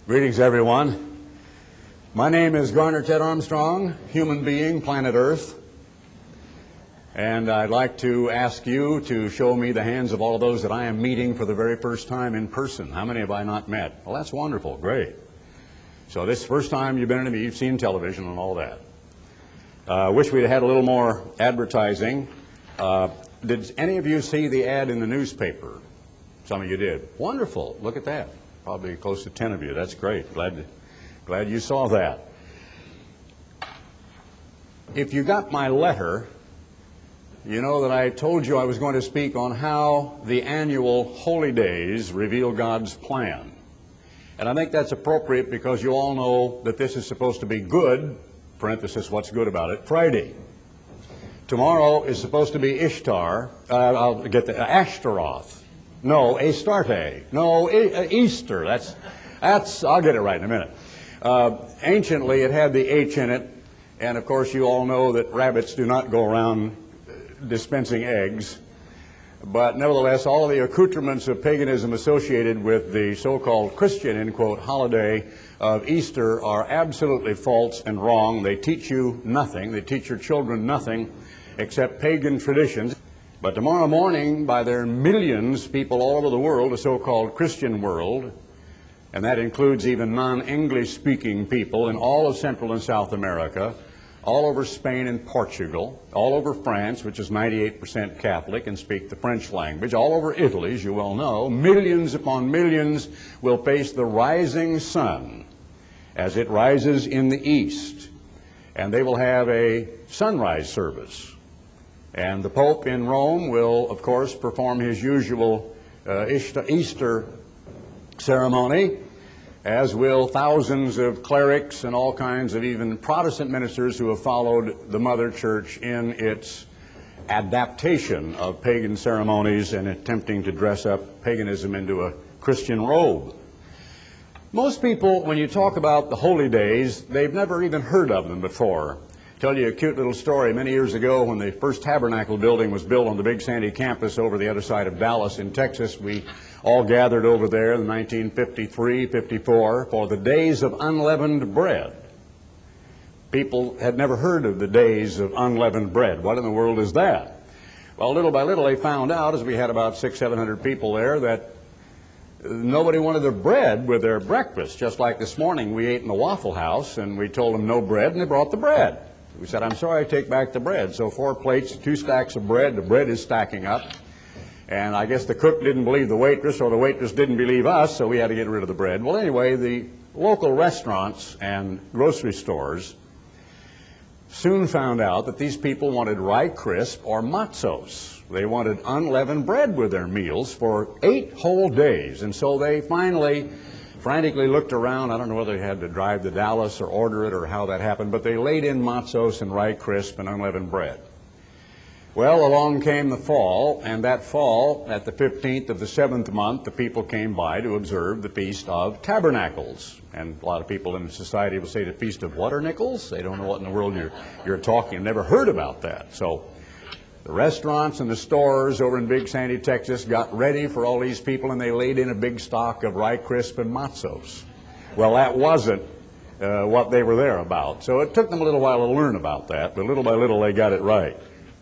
Greetings, everyone. My name is Garner Ted Armstrong, human being, planet Earth. And I'd like to ask you to show me the hands of all of those that I am meeting for the very first time in person. How many have I not met? Well, that's wonderful. Great. So this is the first time you've been in you've seen television and all that. Wish we'd had a little more advertising. Did any of you see the ad in the newspaper? Some of you did. Wonderful. Look at that. Probably close to 10 of you. That's great. Glad you saw that. If you got my letter, you know that I told you I was going to speak on how the annual holy days reveal God's plan. And I think that's appropriate because you all know that this is supposed to be good, parenthesis, what's good about it, Friday. Tomorrow is supposed to be Ishtar, I'll get the Ashtaroth. No, Astarte. No, Easter. That's. I'll get it right in a minute. Anciently, it had the H in it, and of course, you all know that rabbits do not go around dispensing eggs. But nevertheless, all of the accoutrements of paganism associated with the so-called Christian, end quote, holiday of Easter are absolutely false and wrong. They teach you nothing. They teach your children nothing except pagan traditions. But tomorrow morning, by their millions, people all over the world, the so-called Christian world, and that includes even non-English speaking people in all of Central and South America, all over Spain and Portugal, all over France, which is 98% Catholic and speak the French language, all over Italy, as you well know, millions upon millions will face the rising sun as it rises in the east. And they will have a sunrise service. And the Pope in Rome will, of course, perform his usual Easter ceremony, as will thousands of clerics and all kinds of even Protestant ministers who have followed the Mother Church in its adaptation of pagan ceremonies and attempting to dress up paganism into a Christian robe. Most people, when you talk about the holy days, they've never even heard of them before. Tell you a cute little story. Many years ago, when the first tabernacle building was built on the Big Sandy campus over the other side of Dallas in Texas, we all gathered over there in 1953-54 for the Days of Unleavened Bread. People had never heard of the Days of Unleavened Bread. What in the world is that? Well, little by little, they found out, as we had about 600-700 people there, that nobody wanted their bread with their breakfast. Just like this morning, we ate in the Waffle House, and we told them no bread, and they brought the bread. We said, I'm sorry, I take back the bread. So 4 plates, 2 stacks of bread. The bread is stacking up. And I guess the cook didn't believe the waitress, or the waitress didn't believe us, so we had to get rid of the bread. Well, anyway, the local restaurants and grocery stores soon found out that these people wanted rye crisp or matzos. They wanted unleavened bread with their meals for 8 whole days. And so they finally frantically looked around. I don't know whether they had to drive to Dallas or order it or how that happened, but they laid in matzos and rye crisp and unleavened bread. Well, along came the fall, and that fall, at the 15th of the 7th month, the people came by to observe the Feast of Tabernacles. And a lot of people in society will say the Feast of Waternickels. They don't know what in the world you're talking. Never heard about that. So the restaurants and the stores over in Big Sandy, Texas, got ready for all these people, and they laid in a big stock of rye crisp and matzos. Well, that wasn't what they were there about. So it took them a little while to learn about that, but little by little they got it right.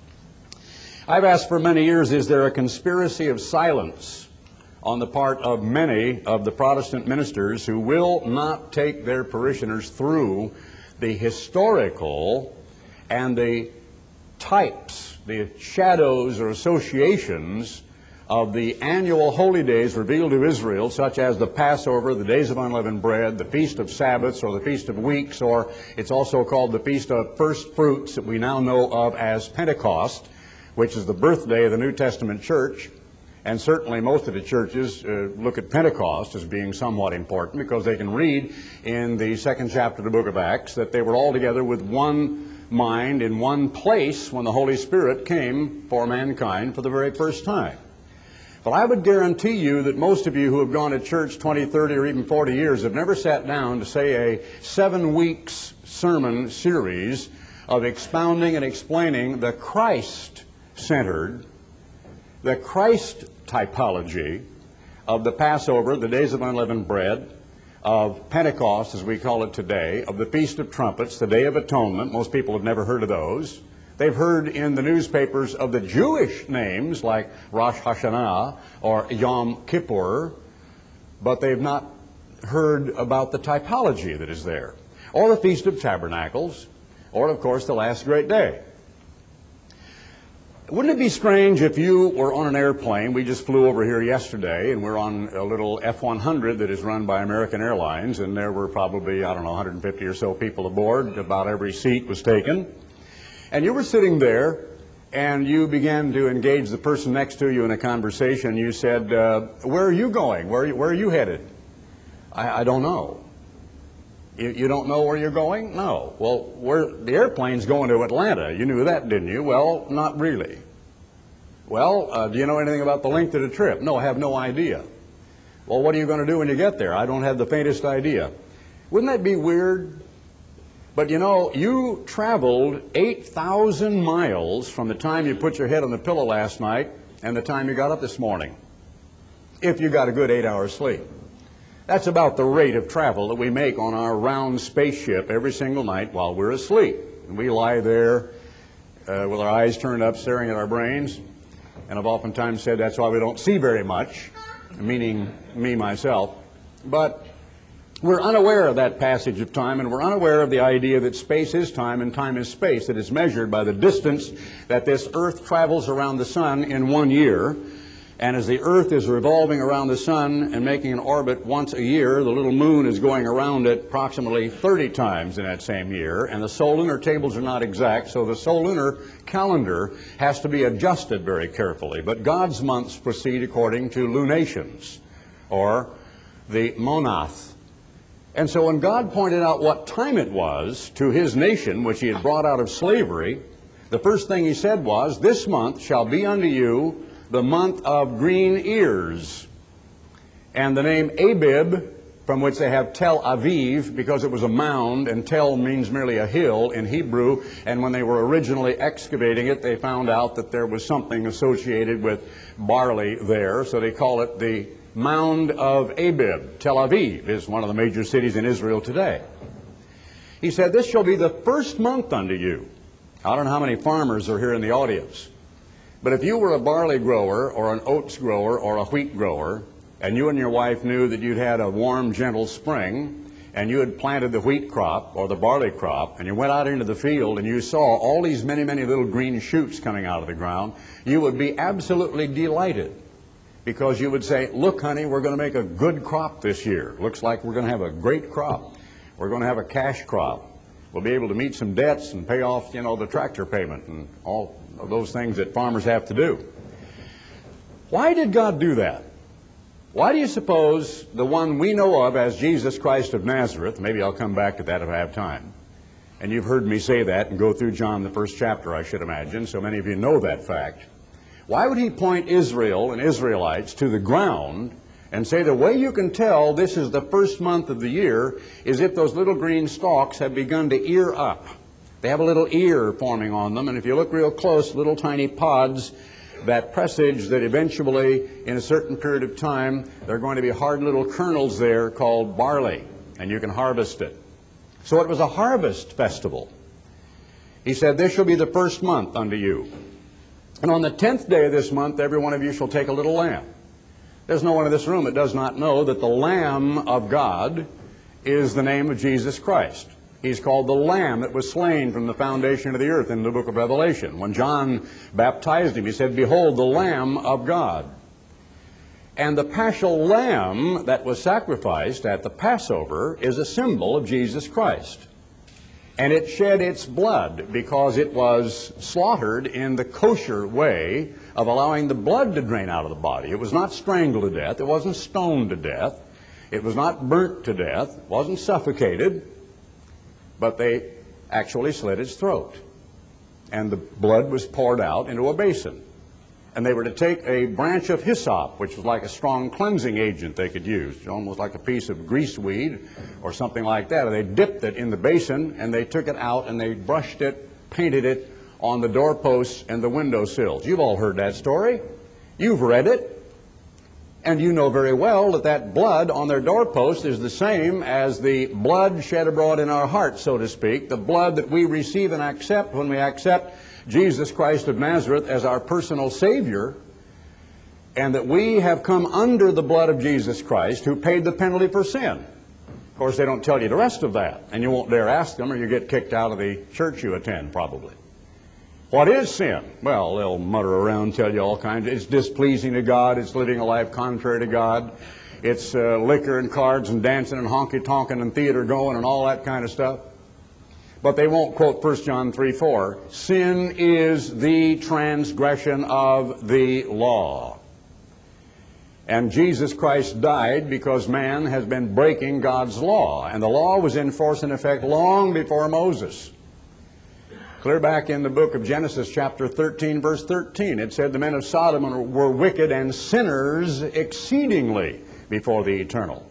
I've asked for many years, is there a conspiracy of silence on the part of many of the Protestant ministers who will not take their parishioners through the historical and the types, the shadows or associations of the annual holy days revealed to Israel, such as the Passover, the Days of Unleavened Bread, the Feast of Sabbaths, or the Feast of Weeks, or it's also called the Feast of First Fruits that we now know of as Pentecost, which is the birthday of the New Testament church. And certainly most of the churches look at Pentecost as being somewhat important because they can read in the 2nd chapter of the book of Acts that they were all together with one mind in one place when the Holy Spirit came for mankind for the very first time. But I would guarantee you that most of you who have gone to church 20, 30, or even 40 years have never sat down to say a 7 weeks sermon series of expounding and explaining the Christ-centered, the Christ typology of the Passover, the Days of Unleavened Bread, of Pentecost, as we call it today, of the Feast of Trumpets, the Day of Atonement. Most people have never heard of those. They've heard in the newspapers of the Jewish names like Rosh Hashanah or Yom Kippur, but they've not heard about the typology that is there, or the Feast of Tabernacles, or, of course, the Last Great Day. Wouldn't it be strange if you were on an airplane? We just flew over here yesterday, and we're on a little F-100 that is run by American Airlines, and there were probably, 150 or so people aboard. About every seat was taken. And you were sitting there, and you began to engage the person next to you in a conversation. You said, where are you going? Where are you headed? I don't know. You don't know where you're going? No. Well, the airplane's going to Atlanta. You knew that, didn't you? Well, not really. Well, do you know anything about the length of the trip? No, I have no idea. Well, what are you going to do when you get there? I don't have the faintest idea. Wouldn't that be weird? But you know, you traveled 8,000 miles from the time you put your head on the pillow last night and the time you got up this morning, if you got a good 8 hours sleep. That's about the rate of travel that we make on our round spaceship every single night while we're asleep. And we lie there with our eyes turned up, staring at our brains. And I've oftentimes said that's why we don't see very much, meaning me, myself. But we're unaware of that passage of time, and we're unaware of the idea that space is time and time is space, that is measured by the distance that this earth travels around the sun in 1 year. And as the earth is revolving around the sun and making an orbit once a year, the little moon is going around it approximately 30 times in that same year. And the sol-lunar tables are not exact, so the sol-lunar calendar has to be adjusted very carefully. But God's months proceed according to lunations, or the monath. And so when God pointed out what time it was to his nation, which he had brought out of slavery, the first thing he said was, "This month shall be unto you the month of green ears." And the name Abib, from which they have Tel Aviv, because it was a mound, and Tel means merely a hill in Hebrew, and when they were originally excavating it, they found out that there was something associated with barley there, so they call it the Mound of Abib. Tel Aviv is one of the major cities in Israel today. He said, "This shall be the first month unto you." I don't know how many farmers are here in the audience. But if you were a barley grower or an oats grower or a wheat grower, and you and your wife knew that you'd had a warm, gentle spring, and you had planted the wheat crop or the barley crop, and you went out into the field and you saw all these many, many little green shoots coming out of the ground, you would be absolutely delighted, because you would say, "Look, honey, we're going to make a good crop this year. Looks like we're going to have a great crop. We're going to have a cash crop. We'll be able to meet some debts and pay off, the tractor payment and all of those things that farmers have to do." Why did God do that? Why do you suppose the one we know of as Jesus Christ of Nazareth, maybe I'll come back to that if I have time, and you've heard me say that and go through John the first chapter, I should imagine, so many of you know that fact. Why would he point Israel and Israelites to the ground and say the way you can tell this is the first month of the year is if those little green stalks have begun to ear up? They have a little ear forming on them, and if you look real close, little tiny pods that presage that eventually, in a certain period of time, there are going to be hard little kernels there called barley, and you can harvest it. So it was a harvest festival. He said, "This shall be the first month unto you. And on the 10th day of this month, every one of you shall take a little lamb." There's no one in this room that does not know that the Lamb of God is the name of Jesus Christ. He's called the Lamb that was slain from the foundation of the earth in the book of Revelation. When John baptized him, he said, "Behold, the Lamb of God." And the paschal lamb that was sacrificed at the Passover is a symbol of Jesus Christ. And it shed its blood because it was slaughtered in the kosher way of allowing the blood to drain out of the body. It was not strangled to death. It wasn't stoned to death. It was not burnt to death. It wasn't suffocated. But they actually slit its throat. And the blood was poured out into a basin. And they were to take a branch of hyssop, which was like a strong cleansing agent they could use, almost like a piece of greaseweed or something like that. And they dipped it in the basin, and they took it out, and they brushed it, painted it on the doorposts and the windowsills. You've all heard that story. You've read it. And you know very well that that blood on their doorpost is the same as the blood shed abroad in our hearts, so to speak, the blood that we receive and accept when we accept Jesus Christ of Nazareth as our personal Savior, and that we have come under the blood of Jesus Christ, who paid the penalty for sin. Of course, they don't tell you the rest of that, and you won't dare ask them, or you get kicked out of the church you attend, probably. What is sin? Well, they'll mutter around, tell you all kinds. It's displeasing to God. It's living a life contrary to God. It's liquor and cards and dancing and honky-tonking and theater going and all that kind of stuff. But they won't quote 1 John 3:4. Sin is the transgression of the law. And Jesus Christ died because man has been breaking God's law. And the law was in force and effect long before Moses. Clear back in the book of Genesis chapter 13, verse 13, it said the men of Sodom were wicked and sinners exceedingly before the Eternal.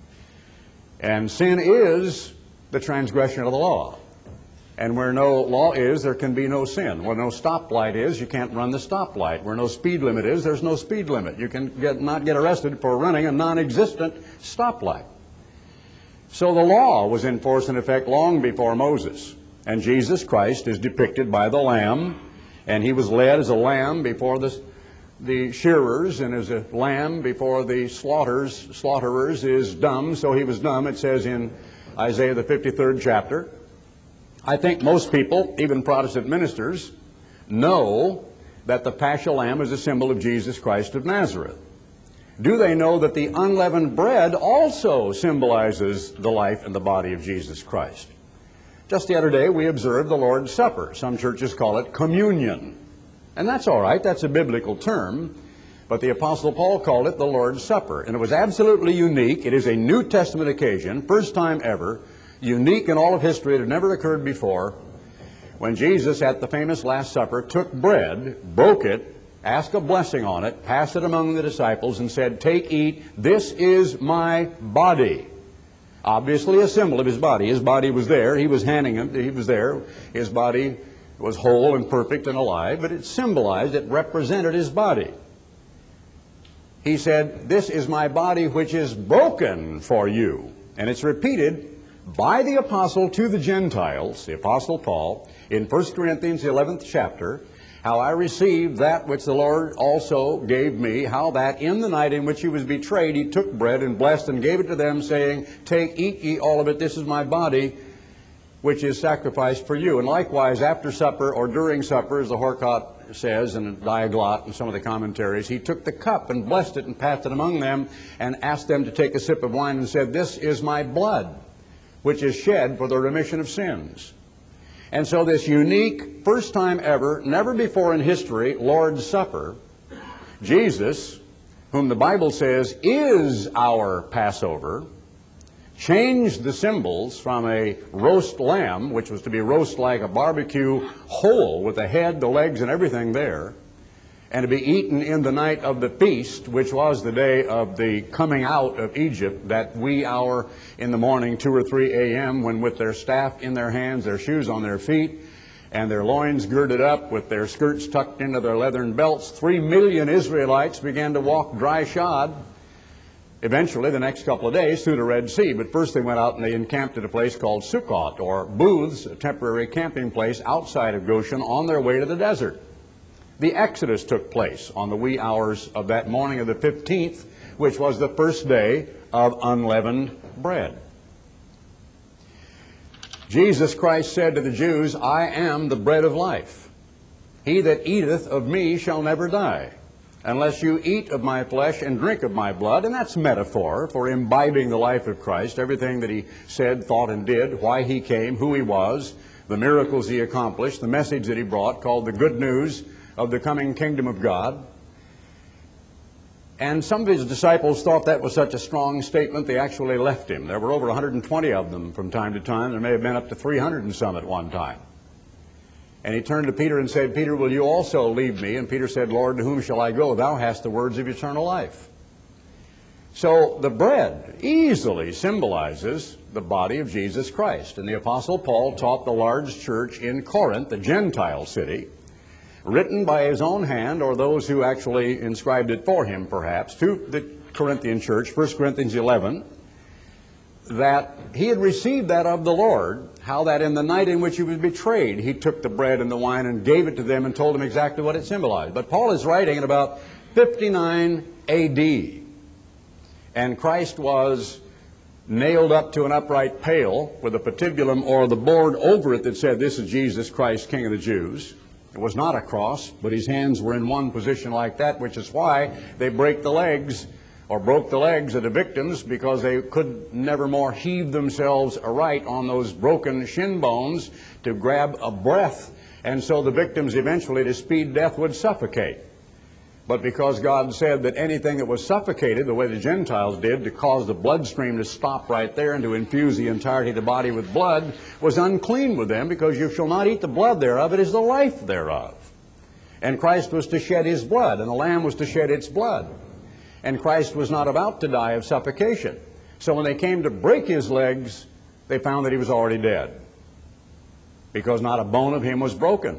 And sin is the transgression of the law. And where no law is, there can be no sin. Where no stoplight is, you can't run the stoplight. Where no speed limit is, there's no speed limit. You can not get arrested for running a non-existent stoplight. So the law was in force and effect long before Moses. And Jesus Christ is depicted by the Lamb, and he was led as a lamb before the shearers, and as a lamb before the slaughterers is dumb, so he was dumb, it says in Isaiah the 53rd chapter. I think most people, even Protestant ministers, know that the Paschal Lamb is a symbol of Jesus Christ of Nazareth. Do they know that the unleavened bread also symbolizes the life and the body of Jesus Christ? Just the other day, we observed the Lord's Supper. Some churches call it communion. And that's all right. That's a biblical term. But the Apostle Paul called it the Lord's Supper. And it was absolutely unique. It is a New Testament occasion, first time ever, unique in all of history. It had never occurred before. When Jesus, at the famous Last Supper, took bread, broke it, asked a blessing on it, passed it among the disciples, and said, "Take, eat, this is my body." Obviously a symbol of his body. His body was there. He was handing him. He was there. His body was whole and perfect and alive, but it symbolized, it represented his body. He said, "This is my body which is broken for you." And it's repeated by the apostle to the Gentiles, the Apostle Paul, in 1 Corinthians, the 11th chapter, how I received that which the Lord also gave me, how that in the night in which he was betrayed, he took bread and blessed and gave it to them, saying, "Take, eat ye all of it, this is my body, which is sacrificed for you." And likewise, after supper or during supper, as the Horkhot says, and Diaglott and some of the commentaries, he took the cup and blessed it and passed it among them and asked them to take a sip of wine and said, "This is my blood, which is shed for the remission of sins." And so this unique, first time ever, never before in history, Lord's Supper, Jesus, whom the Bible says is our Passover, changed the symbols from a roast lamb, which was to be roast like a barbecue whole with the head, the legs, and everything there, and to be eaten in the night of the feast, which was the day of the coming out of Egypt, that wee hour in the morning, 2 or 3 a.m., when with their staff in their hands, their shoes on their feet, and their loins girded up with their skirts tucked into their leathern belts, 3 million Israelites began to walk dry shod, eventually the next couple of days through the Red Sea. But first they went out and they encamped at a place called Sukkot, or booths, a temporary camping place outside of Goshen on their way to the desert. The Exodus took place on the wee hours of that morning of the 15th, which was the first day of unleavened bread. Jesus Christ said to the Jews, "I am the bread of life. He that eateth of me shall never die, unless you eat of my flesh and drink of my blood." And that's metaphor for imbibing the life of Christ, everything that he said, thought, and did, why he came, who he was, the miracles he accomplished, the message that he brought, called the good news of the coming kingdom of God. And some of his disciples thought that was such a strong statement, they actually left him. There were over 120 of them from time to time. There may have been up to 300 and some at one time. And he turned to Peter and said, "Peter, will you also leave me?" And Peter said, "Lord, to whom shall I go? Thou hast the words of eternal life." So the bread easily symbolizes the body of Jesus Christ. And the Apostle Paul taught the large church in Corinth, the Gentile city, written by his own hand, or those who actually inscribed it for him perhaps, to the Corinthian church, 1 Corinthians 11, that he had received that of the Lord, how that in the night in which he was betrayed, he took the bread and the wine and gave it to them and told them exactly what it symbolized. But Paul is writing in about 59 A.D., and Christ was nailed up to an upright pale with a patibulum or the board over it that said, "This is Jesus Christ, King of the Jews." It was not a cross, but his hands were in one position like that, which is why they break the legs or broke the legs of the victims, because they could never more heave themselves aright on those broken shin bones to grab a breath. And so the victims eventually, to speed death, would suffocate. But because God said that anything that was suffocated, the way the Gentiles did, to cause the bloodstream to stop right there and to infuse the entirety of the body with blood, was unclean with them, because you shall not eat the blood thereof, it is the life thereof. And Christ was to shed his blood, and the lamb was to shed its blood. And Christ was not about to die of suffocation. So when they came to break his legs, they found that he was already dead, because not a bone of him was broken.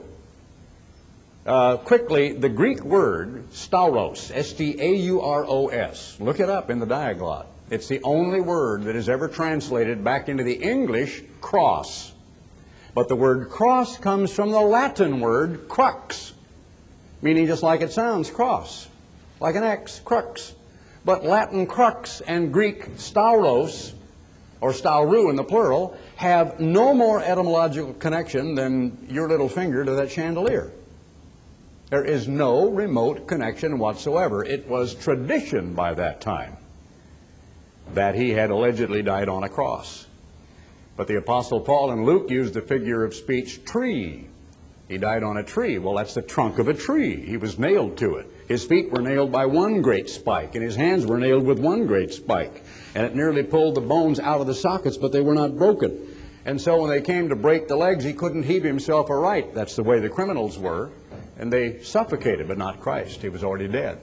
Quickly, the Greek word stauros, S-T-A-U-R-O-S, look it up in the Diaglott. It's the only word that is ever translated back into the English cross. But the word cross comes from the Latin word crux, meaning just like it sounds, cross, like an X, crux. But Latin crux and Greek stauros, or stauru in the plural, have no more etymological connection than your little finger to that chandelier. There is no remote connection whatsoever. It was tradition by that time that he had allegedly died on a cross. But the Apostle Paul and Luke used the figure of speech tree. He died on a tree. Well, that's the trunk of a tree. He was nailed to it. His feet were nailed by one great spike, and his hands were nailed with one great spike. And it nearly pulled the bones out of the sockets, but they were not broken. And so when they came to break the legs, he couldn't heave himself aright. That's the way the criminals were. And they suffocated, but not Christ. He was already dead.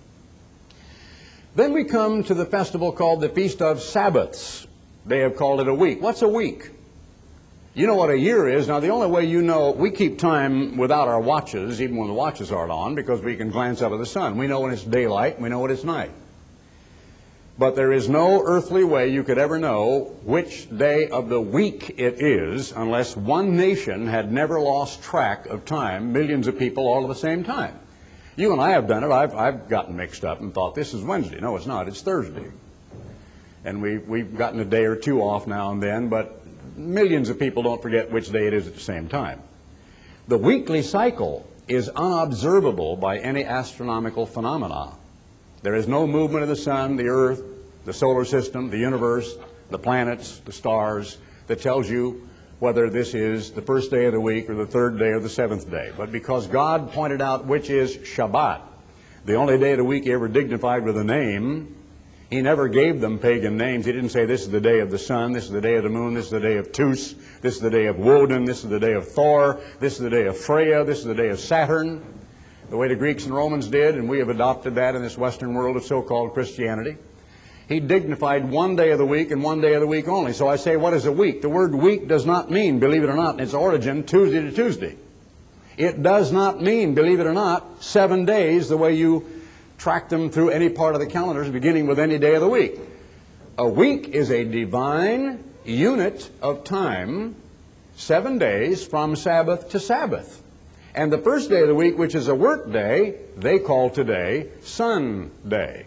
Then we come to the festival called the Feast of Sabbaths. They have called it a week. What's a week? You know what a year is. Now, the only way you know, we keep time without our watches, even when the watches aren't on, because we can glance up at the sun. We know when it's daylight, we know when it's night. But there is no earthly way you could ever know which day of the week it is unless one nation had never lost track of time, millions of people all at the same time. You and I have done it. I've gotten mixed up and thought this is Wednesday. No, it's not. It's Thursday. And we've gotten a day or two off now and then, but millions of people don't forget which day it is at the same time. The weekly cycle is unobservable by any astronomical phenomena. There is no movement of the sun, the earth, the solar system, the universe, the planets, the stars, that tells you whether this is the first day of the week or the third day or the seventh day. But because God pointed out which is Shabbat, the only day of the week he ever dignified with a name, he never gave them pagan names. He didn't say this is the day of the sun, this is the day of the moon, this is the day of Tus, this is the day of Woden, this is the day of Thor, this is the day of Freya, this is the day of Saturn, the way the Greeks and Romans did, and we have adopted that in this Western world of so-called Christianity. He dignified one day of the week and one day of the week only. So I say, what is a week? The word week does not mean, believe it or not, in its origin, Tuesday to Tuesday. It does not mean, believe it or not, 7 days the way you track them through any part of the calendars, beginning with any day of the week. A week is a divine unit of time, 7 days from Sabbath to Sabbath. And the first day of the week, which is a work day, they call today Sunday.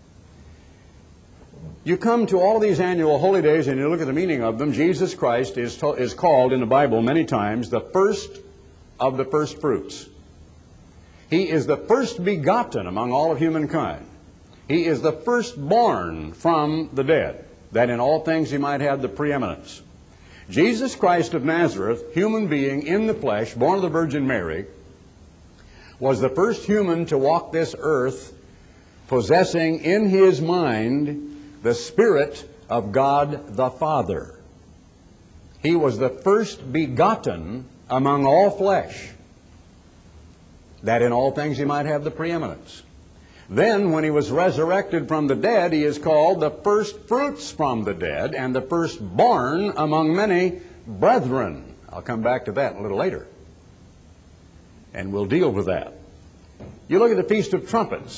You come to all these annual holy days and you look at the meaning of them. Jesus Christ is called in the Bible many times the first of the first fruits. He is the first begotten among all of humankind. He is the firstborn from the dead, that in all things he might have the preeminence. Jesus Christ of Nazareth, human being in the flesh, born of the Virgin Mary, was the first human to walk this earth possessing in his mind the Spirit of God the Father. He was the first begotten among all flesh, that in all things he might have the preeminence. Then, when he was resurrected from the dead, he is called the first fruits from the dead and the firstborn among many brethren. I'll come back to that a little later, and we'll deal with that. You look at the Feast of Trumpets.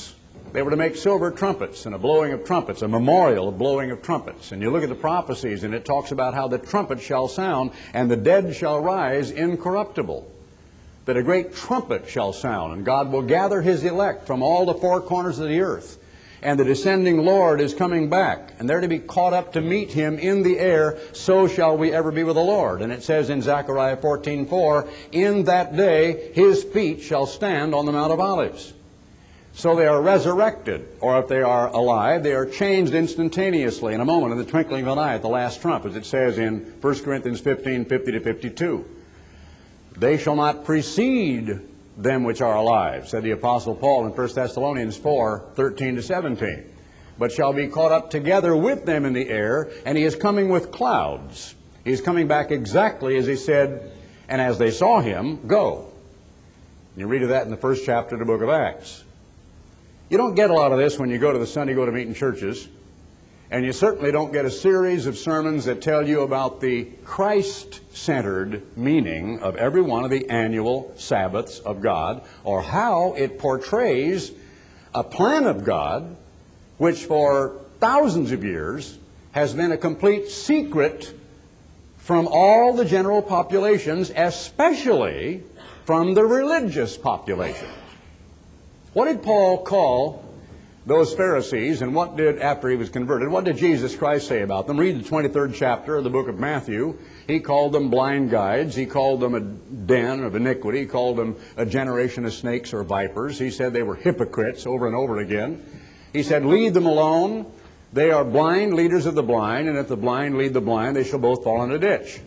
They were to make silver trumpets and a blowing of trumpets, a memorial of blowing of trumpets. And you look at the prophecies, and it talks about how the trumpet shall sound, and the dead shall rise incorruptible. That a great trumpet shall sound, and God will gather His elect from all the four corners of the earth. And the descending Lord is coming back, and they're to be caught up to meet Him in the air. So shall we ever be with the Lord. And it says in Zechariah 14:4, in that day His feet shall stand on the Mount of Olives. So they are resurrected, or if they are alive, they are changed instantaneously in a moment, in the twinkling of an eye, at the last trump, as it says in 1 Corinthians 15:50-52. They shall not precede them which are alive, said the Apostle Paul in 1 Thessalonians 4:13-17, but shall be caught up together with them in the air, and He is coming with clouds. He is coming back exactly as He said, and as they saw Him, go. You read of that in the first chapter of the book of Acts. You don't get a lot of this when you go to the Sunday go-to-meeting churches, and you certainly don't get a series of sermons that tell you about the Christ-centered meaning of every one of the annual Sabbaths of God, or how it portrays a plan of God which for thousands of years has been a complete secret from all the general populations, especially from the religious population. What did Paul call those Pharisees, and what did, after he was converted, what did Jesus Christ say about them? Read the 23rd chapter of the book of Matthew. He called them blind guides. He called them a den of iniquity. He called them a generation of snakes or vipers. He said they were hypocrites over and over again. He said, leave them alone. They are blind leaders of the blind, and if the blind lead the blind, they shall both fall in a ditch.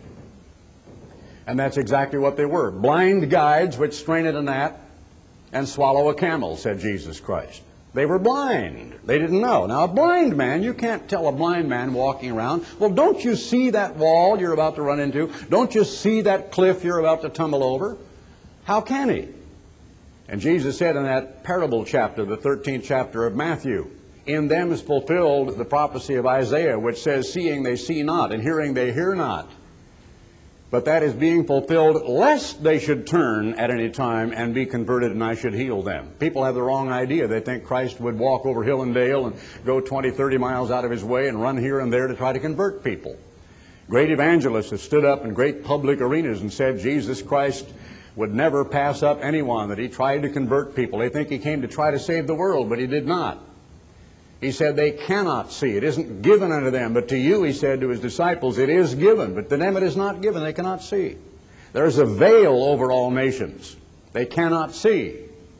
And that's exactly what they were. Blind guides which strain at a gnat and swallow a camel, said Jesus Christ. They were blind. They didn't know. Now, a blind man, you can't tell a blind man walking around, well, don't you see that wall you're about to run into? Don't you see that cliff you're about to tumble over? How can he? And Jesus said in that parable chapter, the 13th chapter of Matthew, in them is fulfilled the prophecy of Isaiah, which says, seeing they see not, and hearing they hear not. But that is being fulfilled lest they should turn at any time and be converted and I should heal them. People have the wrong idea. They think Christ would walk over hill and dale and go 20, 30 miles out of His way and run here and there to try to convert people. Great evangelists have stood up in great public arenas and said Jesus Christ would never pass up anyone, that He tried to convert people. They think He came to try to save the world, but He did not. He said they cannot see. It isn't given unto them. But to you, He said to His disciples, it is given. But to them it is not given. They cannot see. There's a veil over all nations. They cannot see.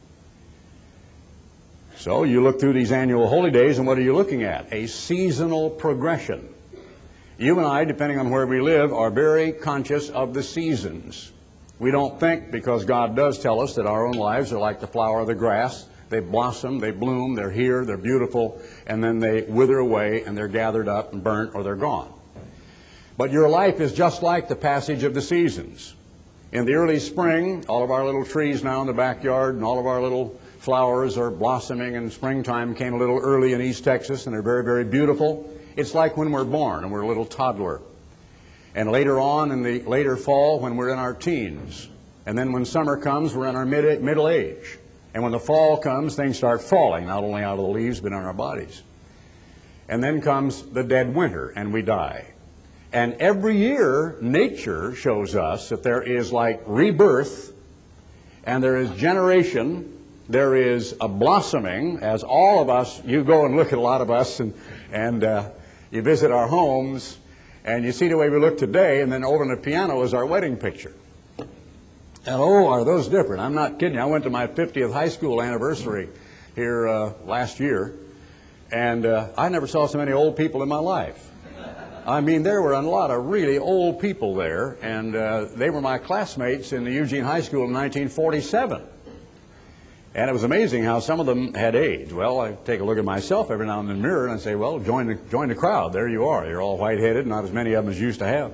So you look through these annual holy days, and what are you looking at? A seasonal progression. You and I, depending on where we live, are very conscious of the seasons. We don't think, because God does tell us that our own lives are like the flower of the grass. They blossom, they bloom, they're here, they're beautiful, and then they wither away and they're gathered up and burnt or they're gone. But your life is just like the passage of the seasons. In the early spring, all of our little trees now in the backyard and all of our little flowers are blossoming, and springtime came a little early in East Texas, and they're very, very beautiful. It's like when we're born and we're a little toddler. And later on in the later fall when we're in our teens. And then when summer comes, we're in our middle age. And when the fall comes, things start falling, not only out of the leaves, but on our bodies. And then comes the dead winter, and we die. And every year, nature shows us that there is like rebirth, and there is generation, there is a blossoming, as all of us, you go and look at a lot of us, and you visit our homes, and you see the way we look today, and then over on the piano is our wedding picture. And oh, are those different? I'm not kidding you. I went to my 50th high school anniversary here last year, and I never saw so many old people in my life. I mean, there were a lot of really old people there, and they were my classmates in the Eugene High School in 1947. And it was amazing how some of them had aged. Well, I take a look at myself every now and then in the mirror, and I say, well, join the crowd. There you are. You're all white-headed, not as many of them as you used to have.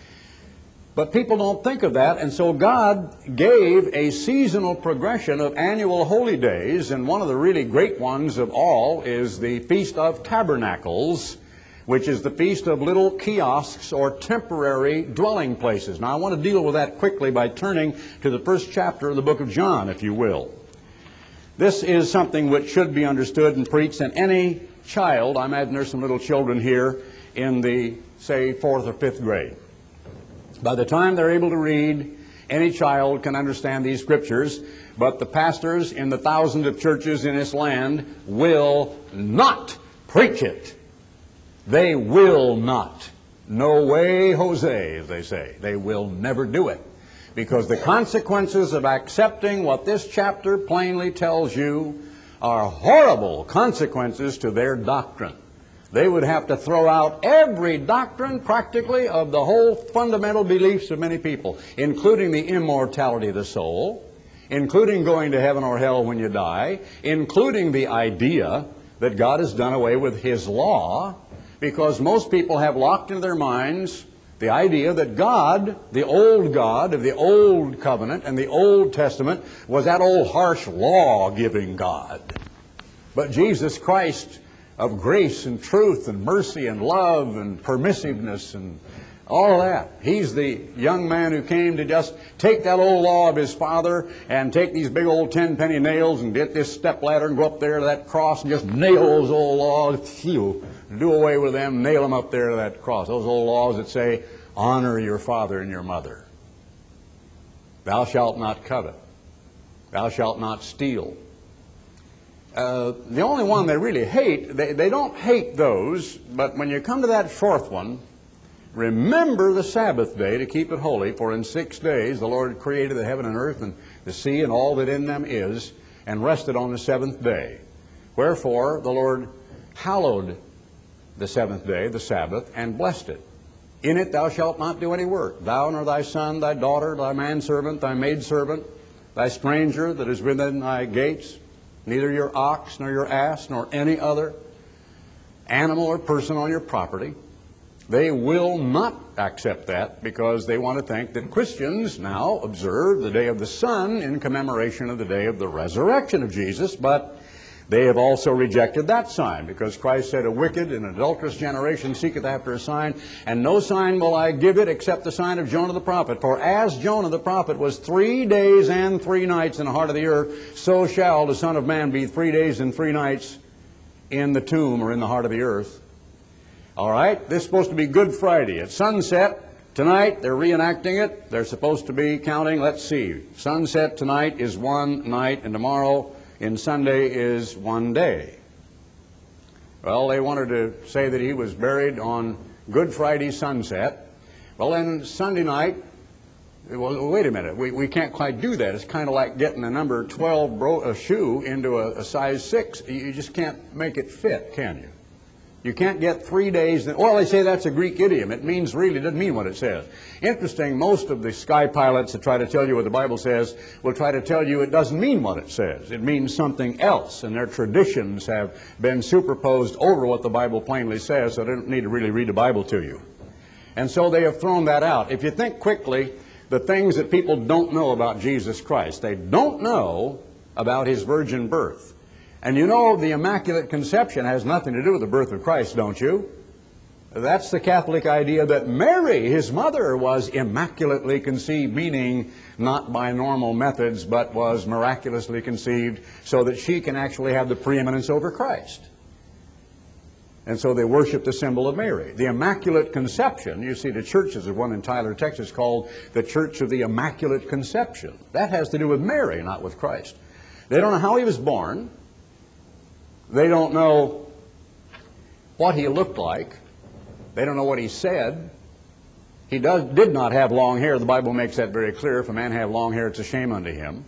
But people don't think of that, and so God gave a seasonal progression of annual holy days, and one of the really great ones of all is the Feast of Tabernacles, which is the feast of little kiosks or temporary dwelling places. Now, I want to deal with that quickly by turning to the first chapter of the book of John, if you will. This is something which should be understood and preached, and any child, I imagine there's some little children here in the, say, 4th or 5th grade. By the time they're able to read, any child can understand these scriptures, but the pastors in the thousands of churches in this land will not preach it. They will not. No way, Jose, as they say. They will never do it. Because the consequences of accepting what this chapter plainly tells you are horrible consequences to their doctrine. They would have to throw out every doctrine practically of the whole fundamental beliefs of many people, including the immortality of the soul, including going to heaven or hell when you die, including the idea that God has done away with His law, because most people have locked into their minds the idea that God, the old God of the Old Covenant and the Old Testament, was that old harsh law-giving God. But Jesus Christ of grace and truth and mercy and love and permissiveness and all of that. He's the young man who came to just take that old law of his father and take these big old 10-penny nails and get this stepladder and go up there to that cross and just nail those old laws. Phew. Do away with them, nail them up there to that cross. Those old laws that say, honor your father and your mother. Thou shalt not covet. Thou shalt not steal. The only one they really hate, they don't hate those, but when you come to that 4th one, remember the Sabbath day to keep it holy, for in 6 days the Lord created the heaven and earth and the sea and all that in them is, and rested on the 7th day. Wherefore the Lord hallowed the 7th day, the Sabbath, and blessed it. In it thou shalt not do any work, thou nor thy son, thy daughter, thy manservant, thy maidservant, thy stranger that is within thy gates, neither your ox, nor your ass, nor any other animal or person on your property. They will not accept that because they want to think that Christians now observe the day of the sun in commemoration of the day of the resurrection of Jesus, but they have also rejected that sign, because Christ said, a wicked and adulterous generation seeketh after a sign, and no sign will I give it except the sign of Jonah the prophet. For as Jonah the prophet was 3 days and 3 nights in the heart of the earth, so shall the Son of Man be 3 days and 3 nights in the tomb or in the heart of the earth. All right, this is supposed to be Good Friday. At sunset tonight, they're reenacting it. They're supposed to be counting, let's see, sunset tonight is 1 night, and tomorrow in Sunday is 1 day. Well, they wanted to say that he was buried on Good Friday sunset. Well, then Sunday night, well, wait a minute, we can't quite do that. It's kind of like getting a number 12 shoe into a size 6. You just can't make it fit, can you? You can't get 3 days. Well, they say that's a Greek idiom. It means really doesn't mean what it says. Interesting, most of the sky pilots that try to tell you what the Bible says will try to tell you it doesn't mean what it says. It means something else, and their traditions have been superposed over what the Bible plainly says, so they don't need to really read the Bible to you. And so they have thrown that out. If you think quickly, the things that people don't know about Jesus Christ, they don't know about His virgin birth. And you know the Immaculate Conception has nothing to do with the birth of Christ, don't you? That's the Catholic idea that Mary, His mother, was immaculately conceived, meaning not by normal methods, but was miraculously conceived so that she can actually have the preeminence over Christ. And so they worship the symbol of Mary. The Immaculate Conception, you see the churches of one in Tyler, Texas, called the Church of the Immaculate Conception. That has to do with Mary, not with Christ. They don't know how He was born. They don't know what He looked like. They don't know what He said. He did not have long hair. The Bible makes that very clear. If a man have long hair, it's a shame unto him.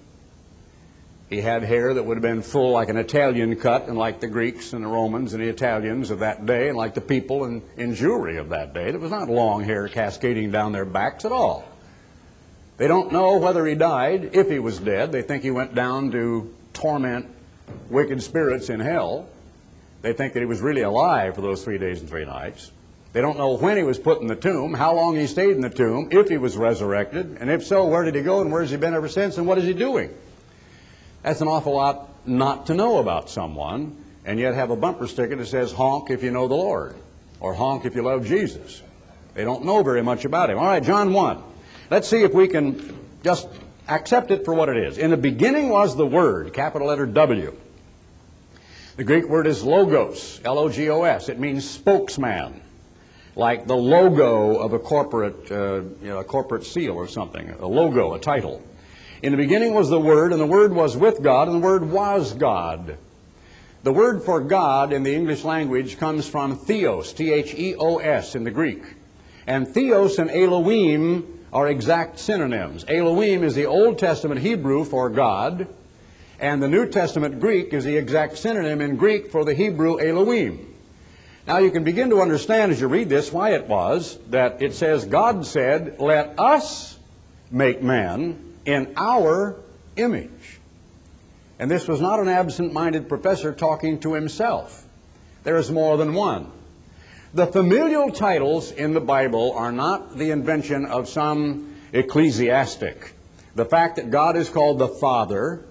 He had hair that would have been full like an Italian cut, and like the Greeks and the Romans and the Italians of that day, and like the people in Jewry of that day. It was not long hair cascading down their backs at all. They don't know whether He died. If He was dead, they think He went down to torment wicked spirits in hell. They think that He was really alive for those 3 days and 3 nights. They don't know when He was put in the tomb, how long He stayed in the tomb, if He was resurrected, and if so, where did He go and where has He been ever since, and what is He doing? That's an awful lot not to know about someone, and yet have a bumper sticker that says, honk if you know the Lord, or honk if you love Jesus. They don't know very much about Him. All right, John 1. Let's see if we can just Accept it for what it is. In the beginning was the Word, capital letter W. The Greek word is logos, L-O-G-O-S. It means spokesman, like the logo of a corporate, a corporate seal or something, a logo, a title. In the beginning was the Word, and the Word was with God, and the Word was God. The word for God in the English language comes from theos, T-H-E-O-S in the Greek. And theos and Elohim are exact synonyms. Elohim is the Old Testament Hebrew for God, and the New Testament Greek is the exact synonym in Greek for the Hebrew Elohim. Now you can begin to understand as you read this why it was that it says, God said, let us make man in our image. And this was not an absent-minded professor talking to himself. There is more than one. The familial titles in the Bible are not the invention of some ecclesiastic. The fact that God is called the Father,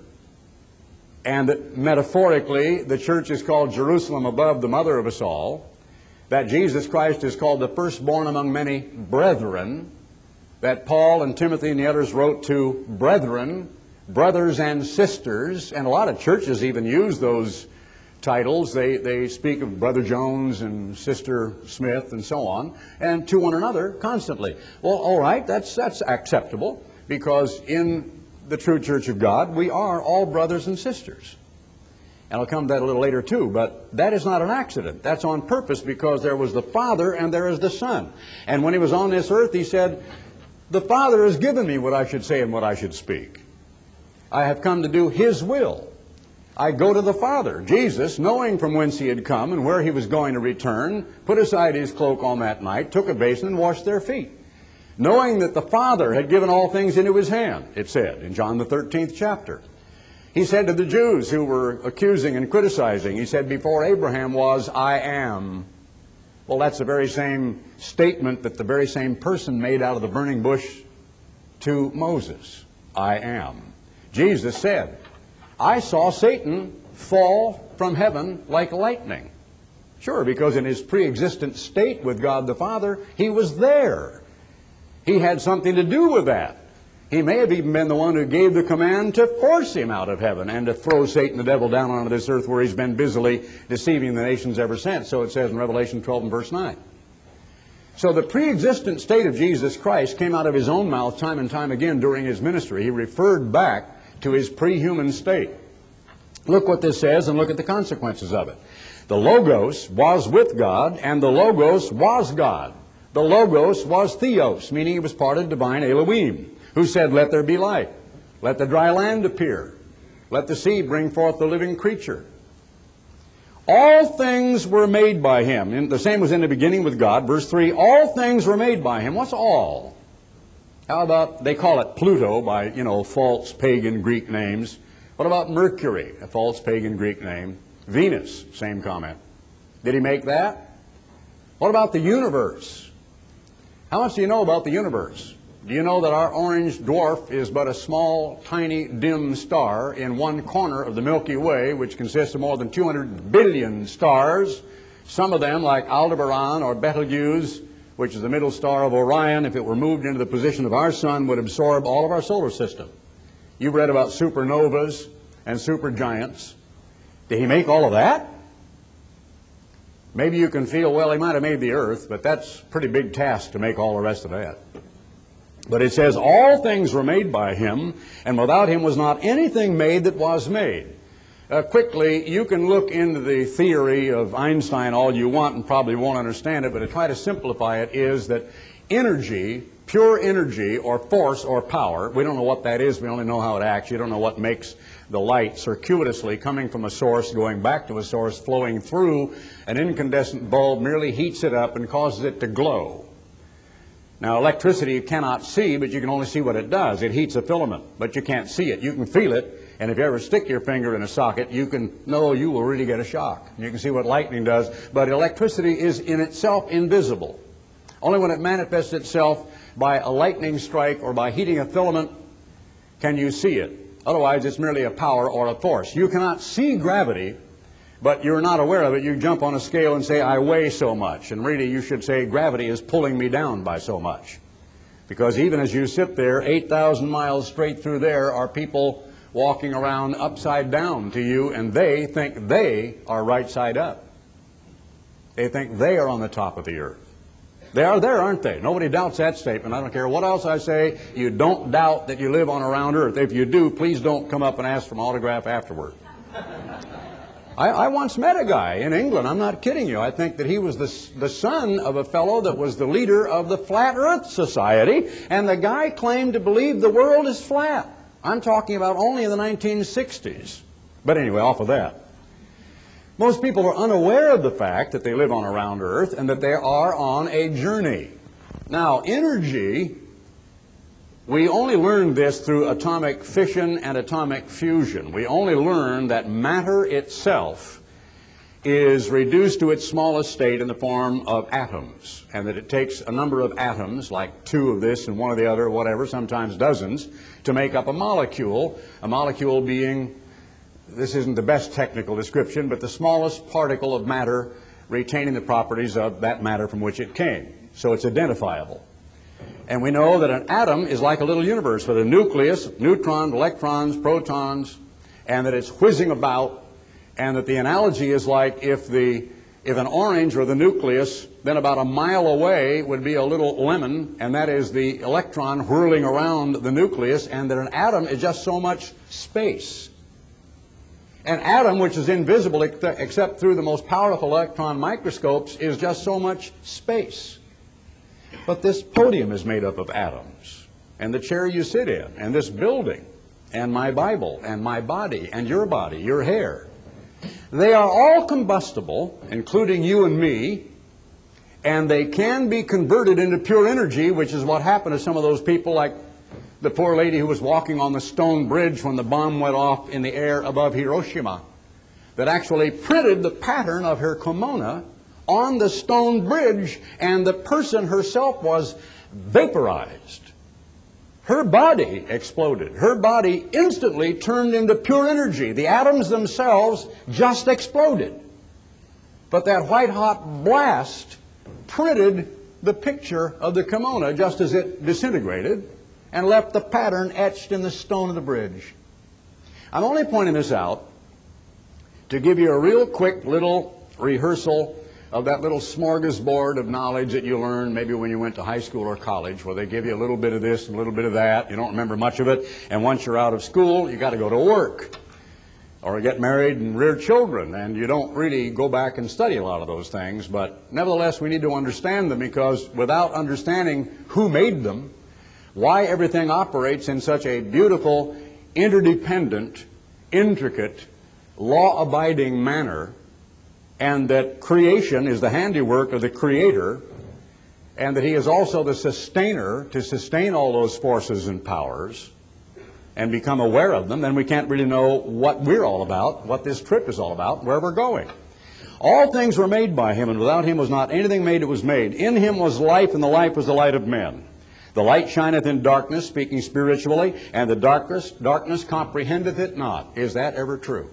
and that metaphorically the church is called Jerusalem above, the mother of us all, that Jesus Christ is called the firstborn among many brethren, that Paul and Timothy and the others wrote to brethren, brothers and sisters, and a lot of churches even use those titles. They speak of Brother Jones and Sister Smith and so on, and to one another constantly. Well, all right, that's acceptable, because in the true Church of God, we are all brothers and sisters. And I'll come to that a little later too, but that is not an accident. That's on purpose, because there was the Father and there is the Son. And when He was on this earth, He said, the Father has given me what I should say and what I should speak. I have come to do His will. I go to the Father. Jesus, knowing from whence He had come and where He was going to return, put aside His cloak on that night, took a basin and washed their feet. Knowing that the Father had given all things into His hand, it said in John the 13th chapter. He said to the Jews who were accusing and criticizing, He said, before Abraham was, I am. Well, that's the very same statement that the very same person made out of the burning bush to Moses. I am. Jesus said, I saw Satan fall from heaven like lightning. Sure, because in His pre-existent state with God the Father, He was there. He had something to do with that. He may have even been the one who gave the command to force Him out of heaven and to throw Satan the devil down onto this earth, where he's been busily deceiving the nations ever since. So it says in Revelation 12 and verse 9. So the pre-existent state of Jesus Christ came out of His own mouth time and time again during His ministry. He referred back to His pre-human state. Look what this says and look at the consequences of it. The Logos was with God, and the Logos was God. The Logos was Theos, meaning He was part of divine Elohim, who said, let there be light. Let the dry land appear. Let the sea bring forth the living creature. All things were made by Him. And the same was in the beginning with God. Verse 3, all things were made by Him. What's all? How about, they call it Pluto by, false pagan Greek names. What about Mercury, a false pagan Greek name? Venus, same comment. Did He make that? What about the universe? How much do you know about the universe? Do you know that our orange dwarf is but a small, tiny, dim star in one corner of the Milky Way, which consists of more than 200 billion stars, some of them, like Aldebaran or Betelgeuse, which is the middle star of Orion, if it were moved into the position of our sun, would absorb all of our solar system. You've read about supernovas and supergiants. Did He make all of that? Maybe you can feel, well, He might have made the earth, but that's a pretty big task to make all the rest of that. But it says, all things were made by Him, and without Him was not anything made that was made. Quickly, you can look into the theory of Einstein all you want and probably won't understand it, but to try to simplify it is that energy, pure energy or force or power, we don't know what that is, we only know how it acts. You don't know what makes the light circuitously coming from a source, going back to a source, flowing through an incandescent bulb, merely heats it up and causes it to glow. Now, electricity you cannot see, but you can only see what it does. It heats a filament, but you can't see it. You can feel it, and if you ever stick your finger in a socket, you can know you will really get a shock. You can see what lightning does, but electricity is in itself invisible. Only when it manifests itself by a lightning strike or by heating a filament can you see it. Otherwise, it's merely a power or a force. You cannot see gravity, but you're not aware of it. You jump on a scale and say, I weigh so much. And really, you should say, gravity is pulling me down by so much. Because even as you sit there, 8,000 miles straight through there are people walking around upside down to you, and they think they are right side up. They think they are on the top of the earth. They are there, aren't they? Nobody doubts that statement. I don't care what else I say. You don't doubt that you live on a round earth. If you do, please don't come up and ask for an autograph afterward. I once met a guy in England. I'm not kidding you. I think that he was the son of a fellow that was the leader of the Flat Earth Society, and the guy claimed to believe the world is flat. I'm talking about only in the 1960s. But anyway, off of that. Most people are unaware of the fact that they live on a round earth and that they are on a journey. Now, energy, we only learned this through atomic fission and atomic fusion. We only learned that matter itself is reduced to its smallest state in the form of atoms, and that it takes a number of atoms, like two of this and one of the other, whatever, sometimes dozens, to make up a molecule being, this isn't the best technical description, but the smallest particle of matter retaining the properties of that matter from which it came. So it's identifiable. And we know that an atom is like a little universe with a nucleus, neutrons, electrons, protons, and that it's whizzing about, and that the analogy is like if an orange or the nucleus, then about a mile away would be a little lemon, and that is the electron whirling around the nucleus, and that an atom is just so much space. An atom, which is invisible except through the most powerful electron microscopes, is just so much space. But this podium is made up of atoms, and the chair you sit in, and this building, and my Bible, and my body, and your hair. They are all combustible, including you and me, and they can be converted into pure energy, which is what happened to some of those people, like the poor lady who was walking on the stone bridge when the bomb went off in the air above Hiroshima, that actually printed the pattern of her kimono on the stone bridge, and the person herself was vaporized. Her body exploded. Her body instantly turned into pure energy. The atoms themselves just exploded. But that white-hot blast printed the picture of the kimono just as it disintegrated and left the pattern etched in the stone of the bridge. I'm only pointing this out to give you a real quick little rehearsal of that little smorgasbord of knowledge that you learned maybe when you went to high school or college, where they give you a little bit of this and a little bit of that. You don't remember much of it, and once you're out of school, you got to go to work or get married and rear children, and you don't really go back and study a lot of those things. But nevertheless, we need to understand them, because without understanding who made them, why everything operates in such a beautiful, interdependent, intricate, law-abiding manner, and that creation is the handiwork of the Creator, and that He is also the sustainer to sustain all those forces and powers, and become aware of them, then we can't really know what we're all about, what this trip is all about, where we're going. All things were made by Him, and without Him was not anything made that was made. In Him was life, and the life was the light of men. The light shineth in darkness, speaking spiritually, and the darkness comprehendeth it not. Is that ever true?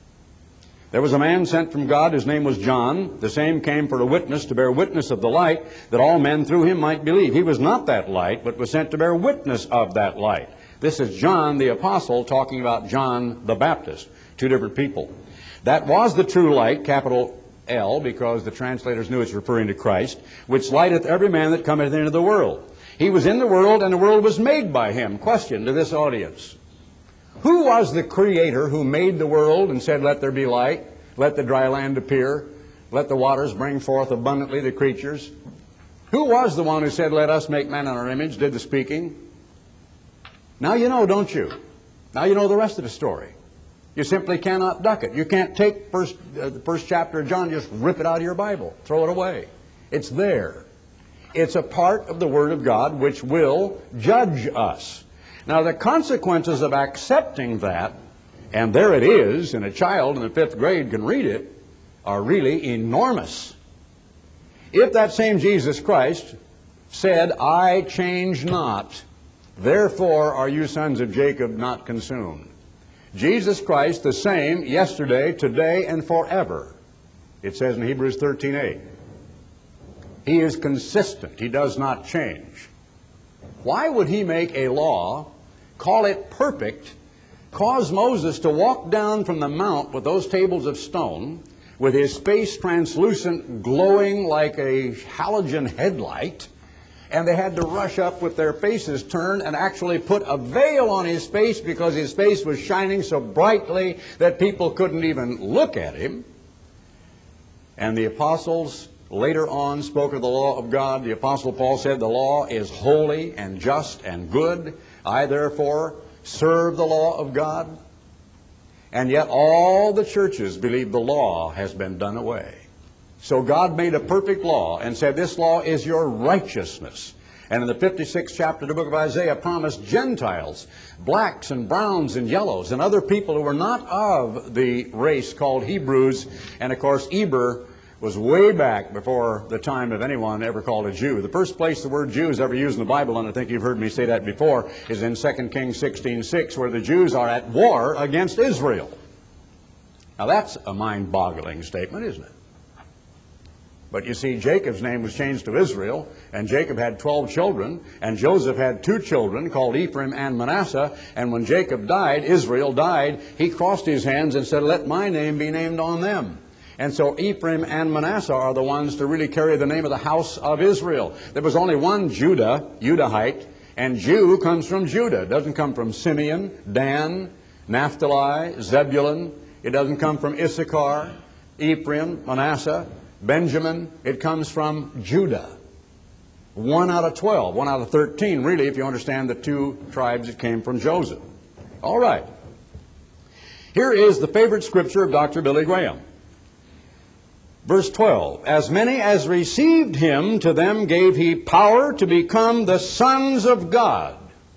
There was a man sent from God, whose name was John. The same came for a witness, to bear witness of the light, that all men through him might believe. He was not that light, but was sent to bear witness of that light. This is John the Apostle talking about John the Baptist, two different people. That was the true light, capital L, because the translators knew it's referring to Christ, which lighteth every man that cometh into the world. He was in the world, and the world was made by Him. Question to this audience. Who was the Creator who made the world and said, let there be light, let the dry land appear, let the waters bring forth abundantly the creatures? Who was the one who said, let us make man in our image, did the speaking? Now you know, don't you? Now you know the rest of the story. You simply cannot duck it. You can't take the first chapter of John, just rip it out of your Bible, throw it away. It's there. It's a part of the Word of God which will judge us. Now, the consequences of accepting that, and there it is, and a child in the 5th grade can read it, are really enormous. If that same Jesus Christ said, I change not, therefore are you sons of Jacob not consumed. Jesus Christ the same yesterday, today, and forever. It says in Hebrews 13:8. He is consistent. He does not change. Why would he make a law, call it perfect, cause Moses to walk down from the mount with those tables of stone, with his face translucent, glowing like a halogen headlight, and they had to rush up with their faces turned and actually put a veil on his face because his face was shining so brightly that people couldn't even look at him? And the apostles later on spoke of the law of God. The apostle Paul said, the law is holy and just and good. I therefore serve the law of God. And yet all the churches believe the law has been done away. So God made a perfect law and said, this law is your righteousness. And in the 56th chapter of the book of Isaiah promised Gentiles, blacks and browns and yellows, and other people who were not of the race called Hebrews. And of course, Eber was way back before the time of anyone ever called a Jew. The first place the word Jew is ever used in the Bible, and I think you've heard me say that before, is in 2 Kings 16:6, where the Jews are at war against Israel. Now that's a mind-boggling statement, isn't it? But you see, Jacob's name was changed to Israel, and Jacob had 12 children, and Joseph had 2 children called Ephraim and Manasseh, and when Jacob died, Israel died, he crossed his hands and said, let my name be named on them. And so Ephraim and Manasseh are the ones to really carry the name of the house of Israel. There was only one Judah, Judahite, and Jew comes from Judah. It doesn't come from Simeon, Dan, Naphtali, Zebulun. It doesn't come from Issachar, Ephraim, Manasseh, Benjamin. It comes from Judah. 1 out of 12, 1 out of 13, really, if you understand the 2 tribes that came from Joseph. All right. Here is the favorite scripture of Dr. Billy Graham. Verse 12, as many as received him, to them gave he power to become the sons of God.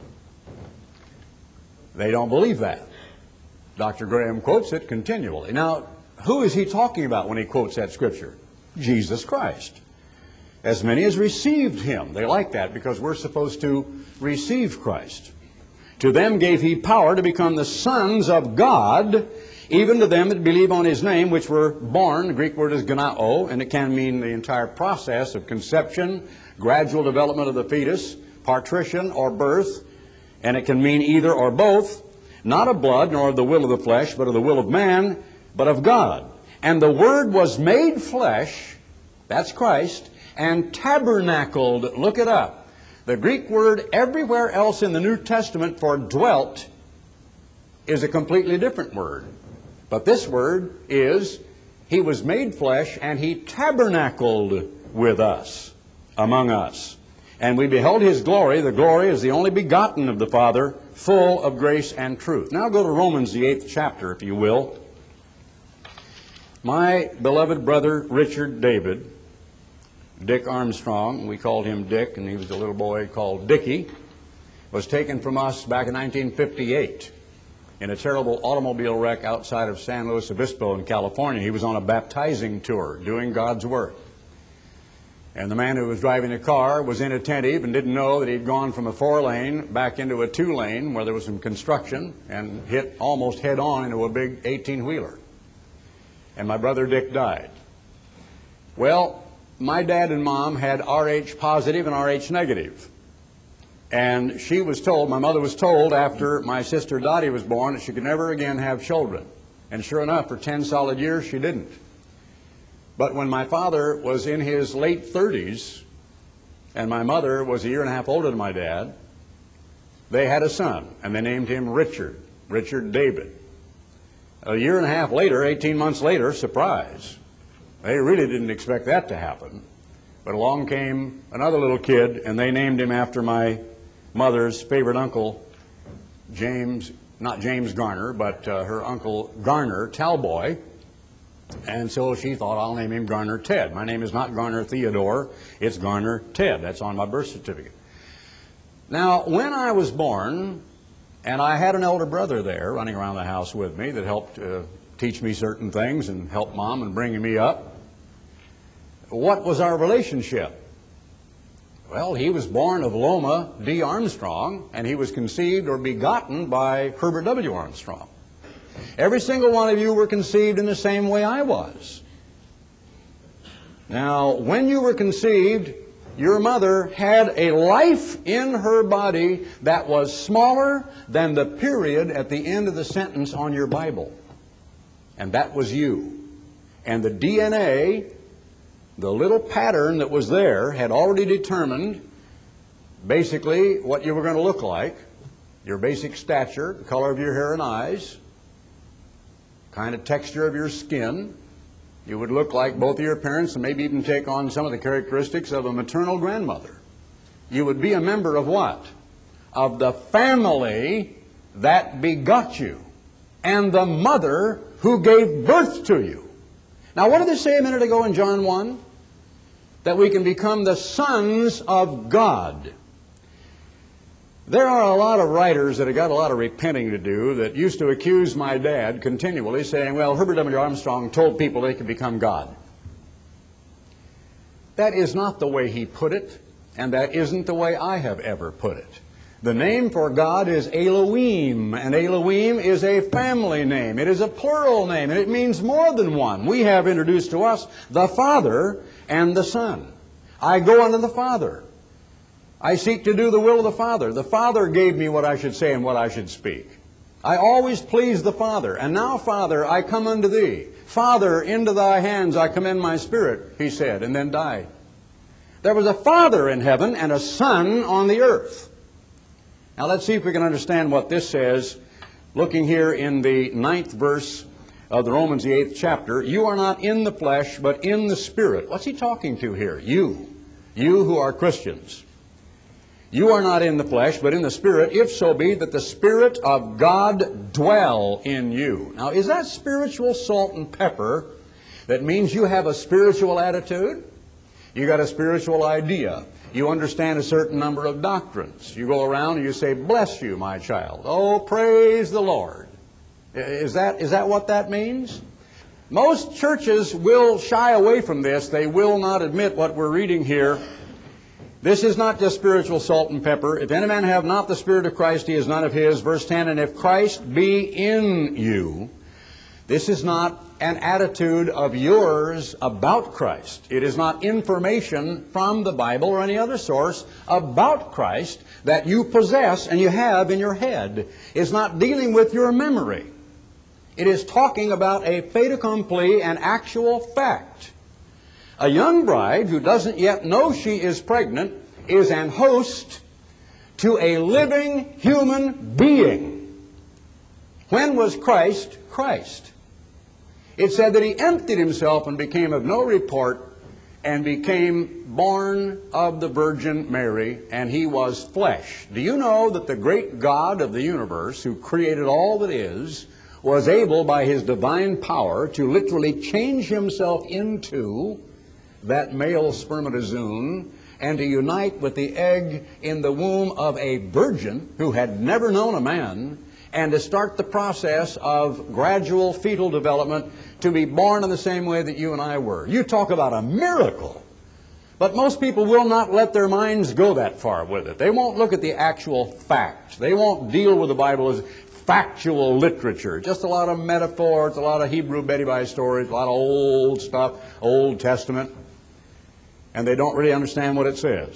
They don't believe that. Dr. Graham quotes it continually. Now, who is he talking about when he quotes that scripture? Jesus Christ. As many as received him. They like that because we're supposed to receive Christ. To them gave he power to become the sons of God, even to them that believe on his name, which were born. The Greek word is genao, and it can mean the entire process of conception, gradual development of the fetus, parturition or birth, and it can mean either or both, not of blood, nor of the will of the flesh, but of the will of man, but of God. And the Word was made flesh, that's Christ, and tabernacled. Look it up. The Greek word everywhere else in the New Testament for dwelt is a completely different word. But this word is, he was made flesh and he tabernacled with us, among us. And we beheld his glory. The glory is the only begotten of the Father, full of grace and truth. Now go to Romans, the 8th chapter, if you will. My beloved brother Richard David, Dick Armstrong, we called him Dick, and he was a little boy called Dickie, was taken from us back in 1958. In a terrible automobile wreck outside of San Luis Obispo in California. He was on a baptizing tour doing God's work. And the man who was driving the car was inattentive and didn't know that he'd gone from a 4-lane back into a 2-lane where there was some construction and hit almost head-on into a big 18-wheeler. And my brother Dick died. Well, my dad and mom had RH positive and RH negative. And she was told, my mother was told after my sister Dottie was born that she could never again have children. And sure enough, for 10 solid years, she didn't. But when my father was in his late 30s, and my mother was a year and a half older than my dad, they had a son, and they named him Richard David. A year and a half later, 18 months later, surprise. They really didn't expect that to happen. But along came another little kid, and they named him after my mother's favorite uncle, James, not James Garner, but her uncle Garner Talboy. And so she thought, I'll name him Garner Ted. My name is not Garner Theodore, it's Garner Ted. That's on my birth certificate. Now, when I was born, and I had an elder brother there running around the house with me that helped teach me certain things and help Mom in bringing me up, what was our relationship? Well, he was born of Loma D. Armstrong, and he was conceived or begotten by Herbert W. Armstrong. Every single one of you were conceived in the same way I was. Now, when you were conceived, your mother had a life in her body that was smaller than the period at the end of the sentence on your Bible. And that was you. And the DNA, the little pattern that was there, had already determined basically what you were going to look like, your basic stature, the color of your hair and eyes, kind of texture of your skin. You would look like both of your parents and maybe even take on some of the characteristics of a maternal grandmother. You would be a member of what? Of the family that begot you and the mother who gave birth to you. Now, what did they say a minute ago in John 1? That we can become the sons of God. There are a lot of writers that have got a lot of repenting to do that used to accuse my dad continually, saying, well, Herbert W. Armstrong told people they could become God. That is not the way he put it, and that isn't the way I have ever put it. The name for God is Elohim, and Elohim is a family name. It is a plural name, and it means more than one. We have introduced to us the Father and the Son. I go unto the Father. I seek to do the will of the Father. The Father gave me what I should say and what I should speak. I always please the Father. And now, Father, I come unto Thee. Father, into Thy hands I commend my spirit, He said, and then died. There was a Father in heaven and a Son on the earth. Now let's see if we can understand what this says, looking here in the 9th verse of the Romans, the 8th chapter. You are not in the flesh, but in the Spirit. What's he talking to here? You who are Christians. You are not in the flesh, but in the Spirit, if so be that the Spirit of God dwell in you. Now, is that spiritual salt and pepper that means you have a spiritual attitude? You got a spiritual idea. You understand a certain number of doctrines. You go around and you say, bless you, my child. Oh, praise the Lord. Is that what that means? Most churches will shy away from this. They will not admit what we're reading here. This is not just spiritual salt and pepper. If any man have not the Spirit of Christ, he is none of his. Verse 10, and if Christ be in you, this is not an attitude of yours about Christ. It is not information from the Bible or any other source about Christ that you possess and you have in your head. It's not dealing with your memory. It is talking about a fait accompli, an actual fact. A young bride who doesn't yet know she is pregnant is an host to a living human being. When was Christ Christ? It said that He emptied Himself and became of no report and became born of the Virgin Mary, and He was flesh. Do you know that the great God of the universe, who created all that is, was able by His divine power to literally change Himself into that male spermatozoon and to unite with the egg in the womb of a virgin who had never known a man, and to start the process of gradual fetal development to be born in the same way that you and I were. You talk about a miracle. But most people will not let their minds go that far with it. They won't look at the actual facts. They won't deal with the Bible as factual literature. Just a lot of metaphors, a lot of Hebrew Betty-Bye stories, a lot of old stuff, Old Testament. And they don't really understand what it says.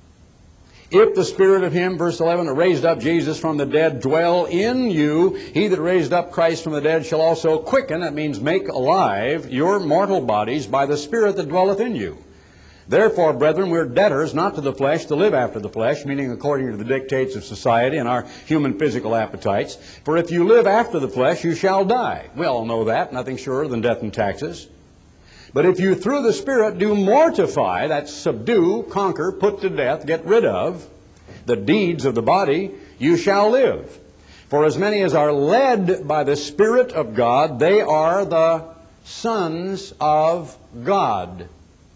If the Spirit of Him, verse 11, that raised up Jesus from the dead dwell in you, He that raised up Christ from the dead shall also quicken, that means make alive, your mortal bodies by the Spirit that dwelleth in you. Therefore, brethren, we're debtors not to the flesh to live after the flesh, meaning according to the dictates of society and our human physical appetites. For if you live after the flesh, you shall die. We all know that, nothing surer than death and taxes. But if you through the Spirit do mortify, that's subdue, conquer, put to death, get rid of, the deeds of the body, you shall live. For as many as are led by the Spirit of God, they are the sons of God.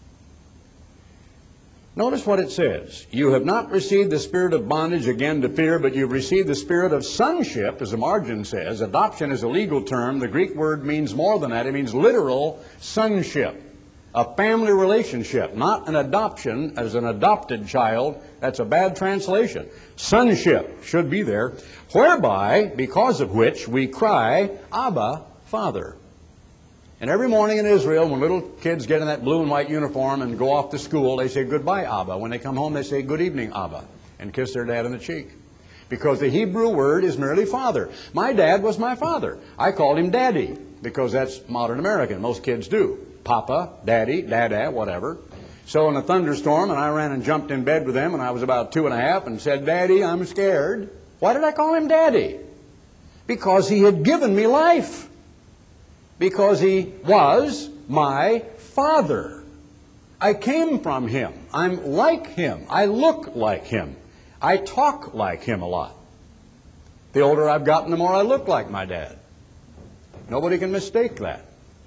Notice what it says. You have not received the spirit of bondage again to fear, but you've received the spirit of sonship, as the margin says. Adoption is a legal term. The Greek word means more than that. It means literal sonship, a family relationship, not an adoption as an adopted child. That's a bad translation. Sonship should be there, whereby, because of which, we cry, Abba, Father. And every morning in Israel, when little kids get in that blue and white uniform and go off to school, they say, "Goodbye, Abba." When they come home, they say, "Good evening, Abba," and kiss their dad on the cheek. Because the Hebrew word is merely father. My dad was my father. I called him Daddy, because that's modern American. Most kids do. Papa, Daddy, Dada, whatever. So in a thunderstorm, and I ran and jumped in bed with them when I was about 2.5 and said, "Daddy, I'm scared." Why did I call him Daddy? Because he had given me life. Because he was my father. I came from him. I'm like him. I look like him. I talk like him a lot. The older I've gotten, the more I look like my dad. Nobody can mistake that.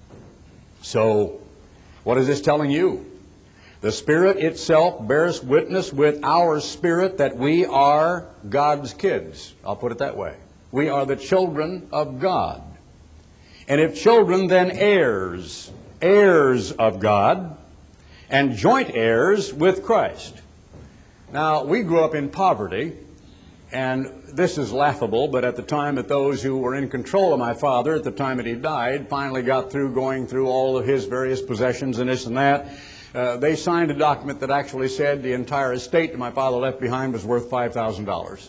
So, what is this telling you? The Spirit itself bears witness with our spirit that we are God's kids. I'll put it that way. We are the children of God. And if children, then heirs, heirs of God, and joint heirs with Christ. Now, we grew up in poverty, and this is laughable, but at the time that those who were in control of my father, at the time that he died, finally got through going through all of his various possessions and this and that, they signed a document that actually said the entire estate that my father left behind was worth $5,000.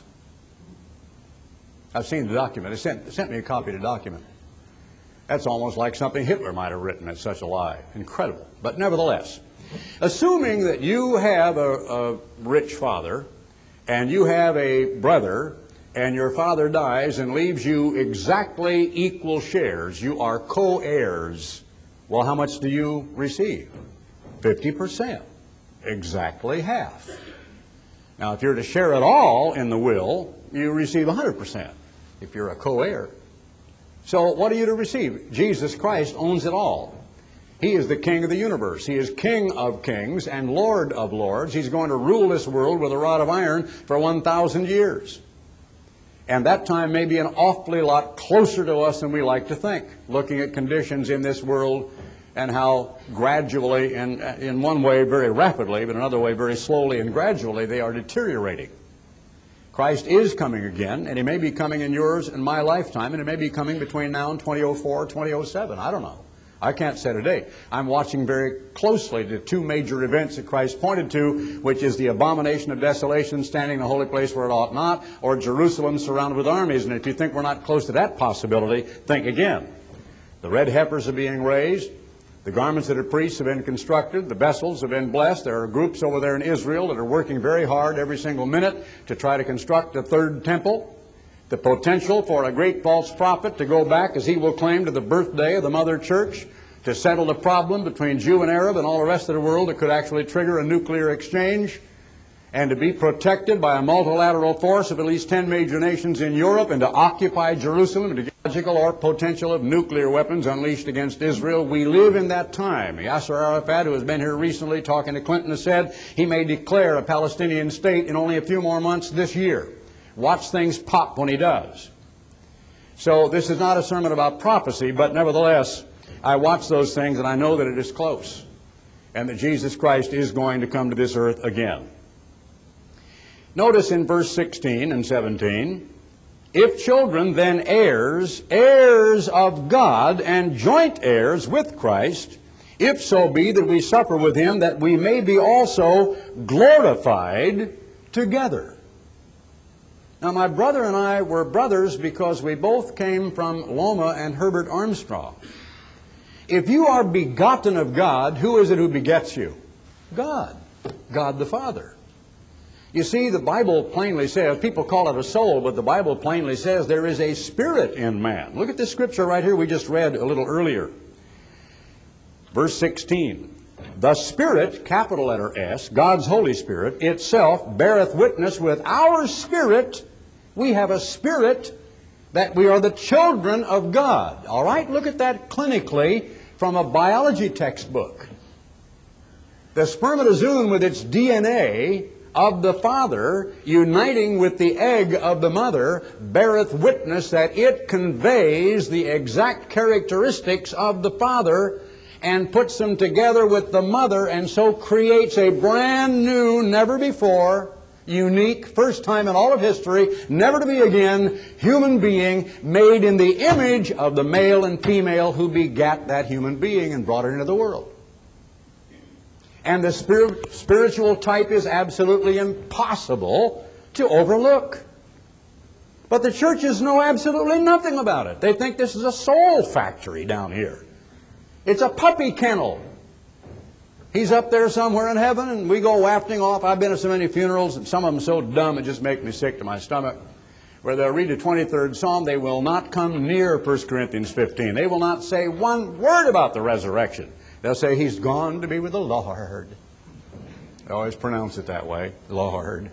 I've seen the document. They sent me a copy of the document. That's almost like something Hitler might have written. It's such a lie. Incredible. But nevertheless, assuming that you have a rich father and you have a brother and your father dies and leaves you exactly equal shares, you are co-heirs. Well, how much do you receive? 50%. Exactly half. Now, if you're to share it all in the will, you receive 100% if you're a co-heir. So what are you to receive? Jesus Christ owns it all. He is the King of the universe. He is King of kings and Lord of lords. He's going to rule this world with a rod of iron for 1,000 years. And that time may be an awfully lot closer to us than we like to think, looking at conditions in this world and how gradually, and in one way very rapidly, but another way very slowly and gradually, they are deteriorating. Christ is coming again, and he may be coming in yours and my lifetime, and it may be coming between now and 2004, 2007. I don't know. I can't set a date. I'm watching very closely the two major events that Christ pointed to, which is the abomination of desolation standing in the holy place where it ought not, or Jerusalem surrounded with armies. And if you think we're not close to that possibility, think again. The red heifers are being raised. The garments that are priests have been constructed. The vessels have been blessed. There are groups over there in Israel that are working very hard every single minute to try to construct a third temple. The potential for a great false prophet to go back, as he will claim, to the birthday of the Mother Church, to settle the problem between Jew and Arab and all the rest of the world that could actually trigger a nuclear exchange, and to be protected by a multilateral force of at least 10 major nations in Europe, and to occupy Jerusalem, and to get logical or potential of nuclear weapons unleashed against Israel. We live in that time. Yasser Arafat, who has been here recently talking to Clinton, has said he may declare a Palestinian state in only a few more months this year. Watch things pop when he does. So this is not a sermon about prophecy, but nevertheless, I watch those things and I know that it is close, and that Jesus Christ is going to come to this earth again. Notice in verse 16 and 17, if children, then heirs, heirs of God, and joint heirs with Christ, if so be that we suffer with him, that we may be also glorified together. Now, my brother and I were brothers because we both came from Loma and Herbert Armstrong. If you are begotten of God, who is it who begets you? God. God the Father. You see, the Bible plainly says, people call it a soul, but the Bible plainly says there is a spirit in man. Look at this scripture right here we just read a little earlier. Verse 16. The Spirit, capital letter S, God's Holy Spirit, itself beareth witness with our spirit. We have a spirit that we are the children of God. All right? Look at that clinically from a biology textbook. The spermatozoon with its DNA of the father uniting with the egg of the mother beareth witness that it conveys the exact characteristics of the father and puts them together with the mother, and so creates a brand new, never before unique, first time in all of history, never to be again, human being made in the image of the male and female who begat that human being and brought it into the world. And the spiritual type is absolutely impossible to overlook. But the churches know absolutely nothing about it. They think this is a soul factory down here. It's a puppy kennel. He's up there somewhere in heaven, and we go wafting off. I've been to so many funerals, and some of them so dumb it just makes me sick to my stomach, where they'll read the 23rd Psalm. They will not come near 1 Corinthians 15. They will not say one word about the resurrection. They'll say, He's gone to be with the Lord. They always pronounce it that way, Lord.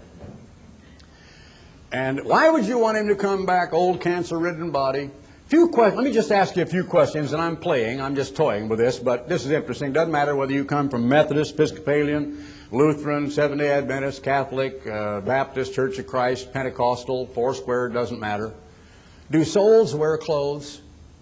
And why would you want Him to come back, old cancer-ridden body? Let me just ask you a few questions, and I'm just toying with this, but this is interesting. Doesn't matter whether you come from Methodist, Episcopalian, Lutheran, Seventh-day Adventist, Catholic, Baptist, Church of Christ, Pentecostal, Foursquare, doesn't matter. Do souls wear clothes?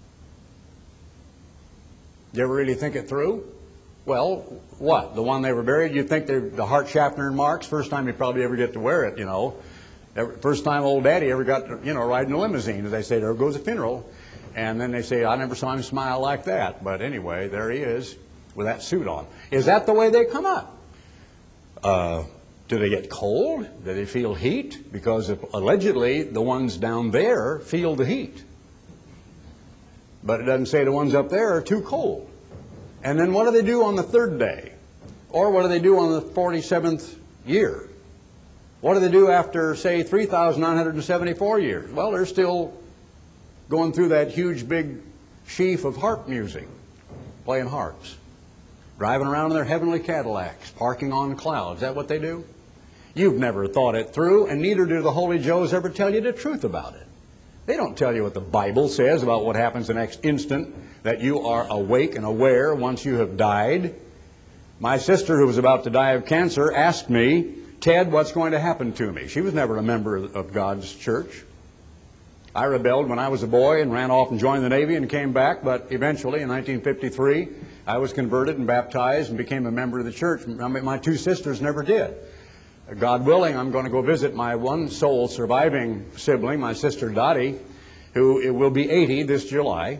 Do you ever really think it through? Well, what? The one they were buried, you think they're the heart schaffner and marks? First time you probably ever get to wear it, you know. First time old daddy ever got to, ride in a limousine. As they say, there goes a funeral. And then they say, I never saw him smile like that. But anyway, there he is with that suit on. Is that the way they come up? Do they get cold? Do they feel heat? Because allegedly the ones down there feel the heat. But it doesn't say the ones up there are too cold. And then what do they do on the third day? Or what do they do on the 47th year? What do they do after, say, 3,974 years? Well, they're still going through that huge big sheaf of harp music, playing harps, driving around in their heavenly Cadillacs, parking on clouds. Is that what they do? You've never thought it through, and neither do the Holy Joes ever tell you the truth about it. They don't tell you what the Bible says about what happens the next instant that you are awake and aware once you have died. My sister, who was about to die of cancer, asked me, Ted, what's going to happen to me? She was never a member of God's church. I rebelled when I was a boy and ran off and joined the Navy and came back, but eventually in 1953 I was converted and baptized and became a member of the church. My two sisters never did. God willing, I'm going to go visit my one sole surviving sibling, my sister Dottie, who will be 80 this July.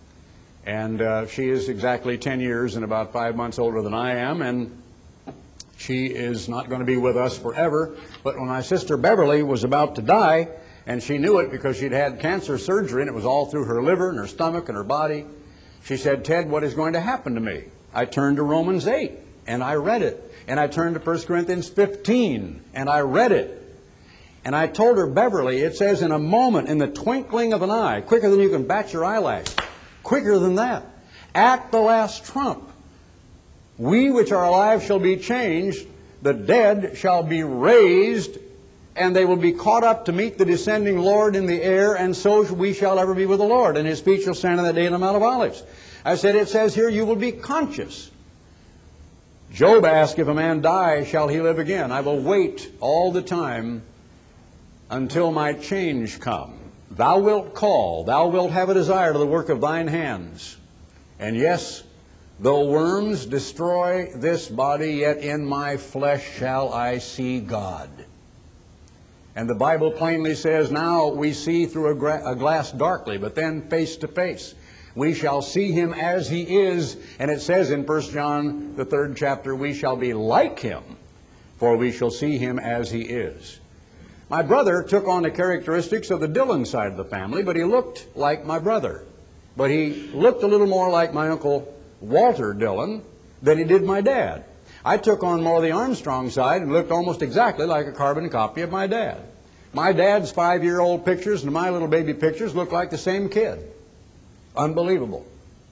And she is exactly 10 years and about 5 months older than I am, and she is not going to be with us forever. But when my sister Beverly was about to die, and she knew it because she'd had cancer surgery, and it was all through her liver and her stomach and her body, she said, Ted, what is going to happen to me? I turned to Romans 8, and I read it. And I turned to 1 Corinthians 15, and I read it. And I told her, Beverly, it says in a moment, in the twinkling of an eye, quicker than you can bat your eyelash, quicker than that, at the last trump, we which are alive shall be changed, the dead shall be raised, and they will be caught up to meet the descending Lord in the air, and so we shall ever be with the Lord. And His feet shall stand on that day in the Mount of Olives. I said, it says here, you will be conscious. Job asked, if a man die, shall he live again? I will wait all the time until my change come. Thou wilt call, thou wilt have a desire to the work of thine hands. And yes, though worms destroy this body, yet in my flesh shall I see God. And the Bible plainly says, now we see through a glass darkly, but then face to face. We shall see Him as He is. And it says in 1 John, the 3rd chapter, we shall be like Him, for we shall see Him as He is. My brother took on the characteristics of the Dillon side of the family, but he looked like my brother. But he looked a little more like my Uncle Walter Dillon than he did my dad. I took on more of the Armstrong side and looked almost exactly like a carbon copy of my dad. My dad's 5-year-old pictures and my little baby pictures look like the same kid. Unbelievable.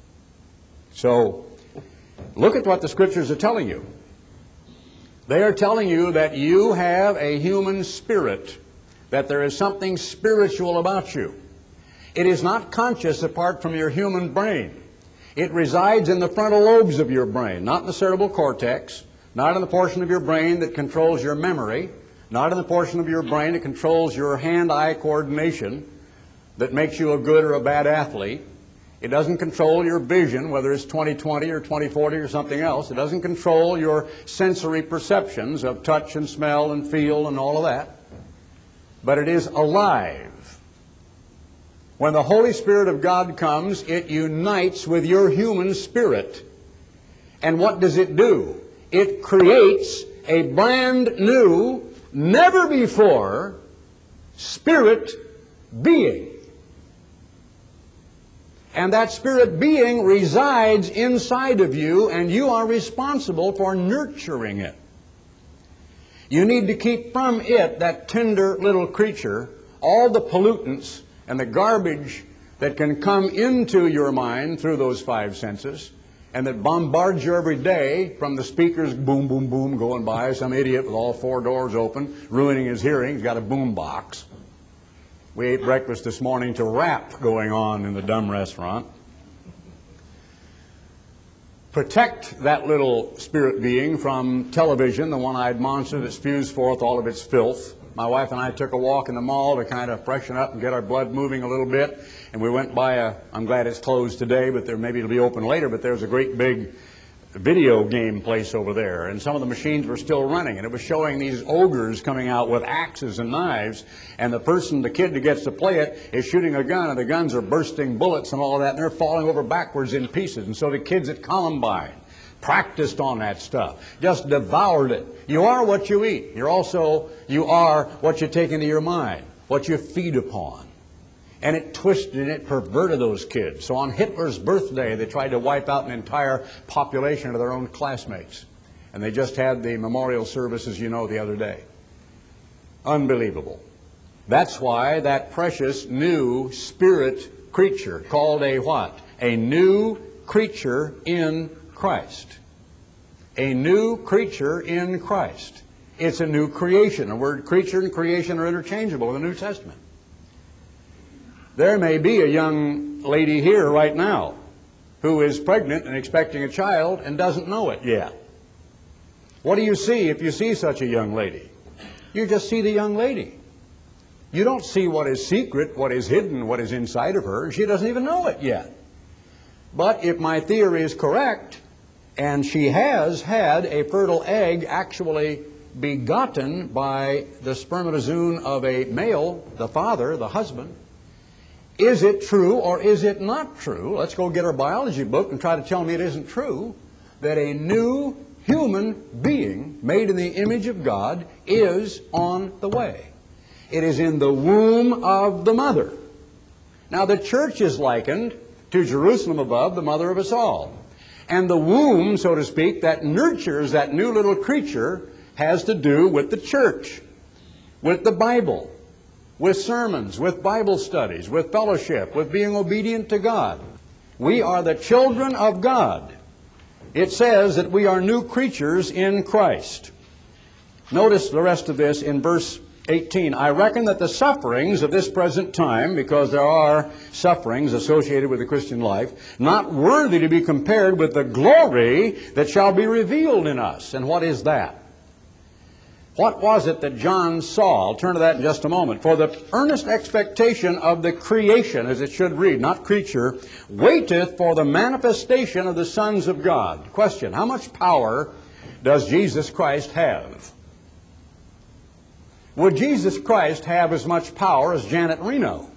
So, look at what the Scriptures are telling you. They are telling you that you have a human spirit, that there is something spiritual about you. It is not conscious apart from your human brain. It resides in the frontal lobes of your brain, not in the cerebral cortex, not in the portion of your brain that controls your memory, not in the portion of your brain that controls your hand-eye coordination, that makes you a good or a bad athlete. It doesn't control your vision, whether it's 20/20 or 20/40 or something else. It doesn't control your sensory perceptions of touch and smell and feel and all of that. But it is alive. When the Holy Spirit of God comes, it unites with your human spirit. And what does it do? It creates a brand new, never before spirit being. And that spirit being resides inside of you, and you are responsible for nurturing it. You need to keep from it, that tender little creature, all the pollutants and the garbage that can come into your mind through those five senses and that bombards you every day from the speakers, boom, boom, boom, going by, some idiot with all four doors open, ruining his hearing. He's got a boom box. We ate breakfast this morning to rap going on in the dumb restaurant. Protect that little spirit being from television, the one-eyed monster that spews forth all of its filth. My wife and I took a walk in the mall to kind of freshen up and get our blood moving a little bit. And we went by I'm glad it's closed today, but maybe it'll be open later, but there's a great big video game place over there, and some of the machines were still running, and it was showing these ogres coming out with axes and knives, and the kid that gets to play it is shooting a gun, and the guns are bursting bullets and all of that, and they're falling over backwards in pieces. And so the kids at Columbine practiced on that stuff, just devoured it. You are what you eat. You are what you take into your mind, what you feed upon. And it twisted and it perverted those kids. So on Hitler's birthday, they tried to wipe out an entire population of their own classmates. And they just had the memorial service, as you know, the other day. Unbelievable. That's why that precious new spirit creature, called a what? A new creature in Christ. A new creature in Christ. It's a new creation. The word creature and creation are interchangeable in the New Testament. There may be a young lady here right now who is pregnant and expecting a child and doesn't know it yet. What do you see if you see such a young lady? You just see the young lady. You don't see what is secret, what is hidden, what is inside of her. She doesn't even know it yet. But if my theory is correct, and she has had a fertile egg actually begotten by the spermatozoon of a male, the father, the husband, is it true or is it not true? Let's go get our biology book and try to tell me it isn't true that a new human being made in the image of God is on the way. It is in the womb of the mother. Now the church is likened to Jerusalem above, the mother of us all. And the womb, so to speak, that nurtures that new little creature has to do with the church, with the Bible, with sermons, with Bible studies, with fellowship, with being obedient to God. We are the children of God. It says that we are new creatures in Christ. Notice the rest of this in verse 18. I reckon that the sufferings of this present time, because there are sufferings associated with the Christian life, not worthy to be compared with the glory that shall be revealed in us. And what is that? What was it that John saw? I'll turn to that in just a moment. For the earnest expectation of the creation, as it should read, not creature, waiteth for the manifestation of the sons of God. Question, how much power does Jesus Christ have? Would Jesus Christ have as much power as Janet Reno?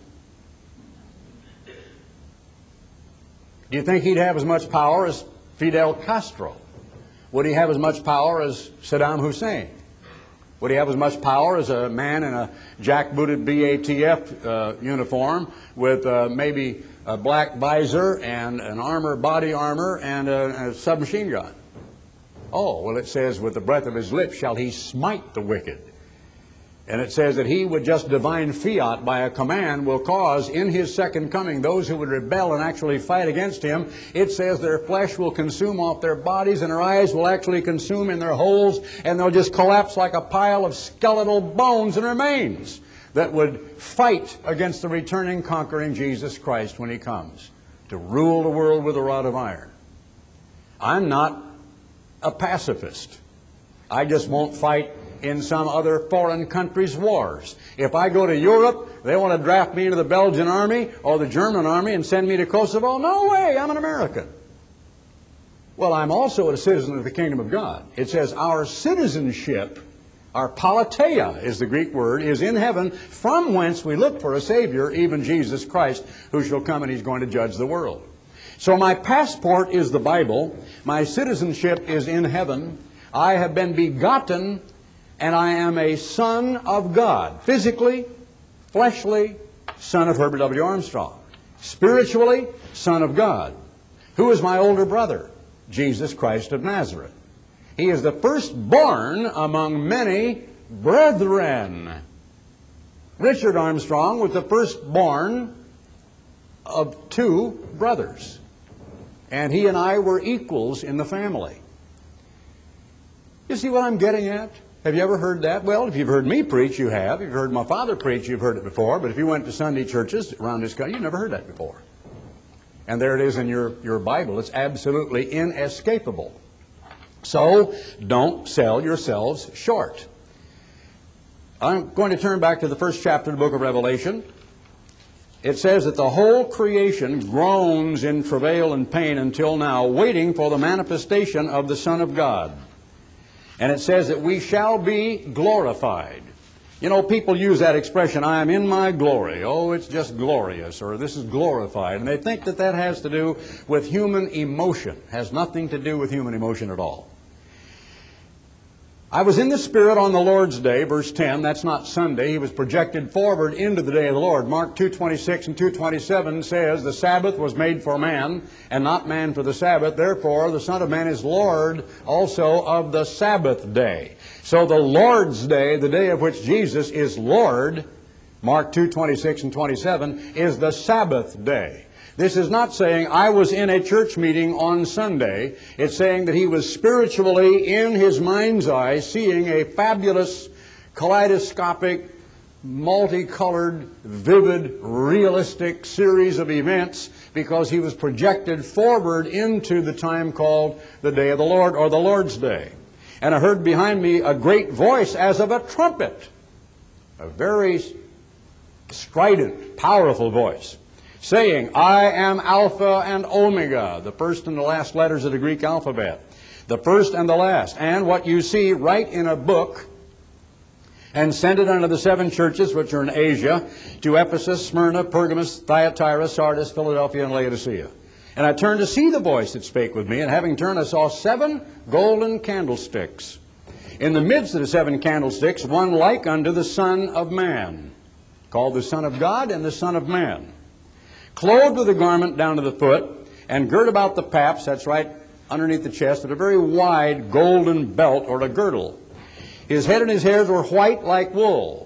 Do you think he'd have as much power as Fidel Castro? Would he have as much power as Saddam Hussein? Would he have as much power as a man in a jackbooted BATF uniform with maybe a black visor and an body armor and a submachine gun? Oh, well, it says, with the breath of his lips shall he smite the wicked. And it says that he with just divine fiat by a command will cause in his second coming those who would rebel and actually fight against him. It says their flesh will consume off their bodies and their eyes will actually consume in their holes, and they'll just collapse like a pile of skeletal bones and remains that would fight against the returning, conquering Jesus Christ when he comes to rule the world with a rod of iron. I'm not a pacifist. I just won't fight in some other foreign country's wars. If I go to Europe, they want to draft me into the Belgian army or the German army and send me to Kosovo. No way, I'm an American. Well, I'm also a citizen of the kingdom of God. It says our citizenship, our politeia is the Greek word, is in heaven, from whence we look for a Savior, even Jesus Christ, who shall come and He's going to judge the world. So my passport is the Bible. My citizenship is in heaven. I have been begotten, and I am a son of God. Physically, fleshly, son of Herbert W. Armstrong. Spiritually, son of God. Who is my older brother? Jesus Christ of Nazareth. He is the firstborn among many brethren. Richard Armstrong was the firstborn of 2 brothers. And he and I were equals in the family. You see what I'm getting at? Have you ever heard that? Well, if you've heard me preach, you have. If you've heard my father preach, you've heard it before. But if you went to Sunday churches around this country, you've never heard that before. And there it is in your Bible. It's absolutely inescapable. So, don't sell yourselves short. I'm going to turn back to the first chapter of the book of Revelation. It says that the whole creation groans in travail and pain until now, waiting for the manifestation of the Son of God. And it says that we shall be glorified. You know, people use that expression, I am in my glory. Oh, it's just glorious, or this is glorified. And they think that that has to do with human emotion. It has nothing to do with human emotion at all. I was in the Spirit on the Lord's day, verse 10. That's not Sunday. He was projected forward into the day of the Lord. Mark 2:26 and 2:27 says, the Sabbath was made for man, and not man for the Sabbath. Therefore, the Son of Man is Lord also of the Sabbath day. So the Lord's day, the day of which Jesus is Lord, Mark 2:26 and 27, is the Sabbath day. This is not saying I was in a church meeting on Sunday. It's saying that he was spiritually in his mind's eye seeing a fabulous, kaleidoscopic, multicolored, vivid, realistic series of events because he was projected forward into the time called the day of the Lord or the Lord's day. And I heard behind me a great voice as of a trumpet, a very strident, powerful voice, saying, I am Alpha and Omega, the first and the last letters of the Greek alphabet, the first and the last. And what you see, write in a book and send it unto the 7 churches which are in Asia, to Ephesus, Smyrna, Pergamos, Thyatira, Sardis, Philadelphia, and Laodicea. And I turned to see the voice that spake with me, and having turned I saw 7 golden candlesticks. In the midst of the 7 candlesticks, one like unto the Son of Man, called the Son of God and the Son of Man, clothed with a garment down to the foot, and girt about the paps, that's right underneath the chest, with a very wide golden belt or a girdle. His head and his hairs were white like wool,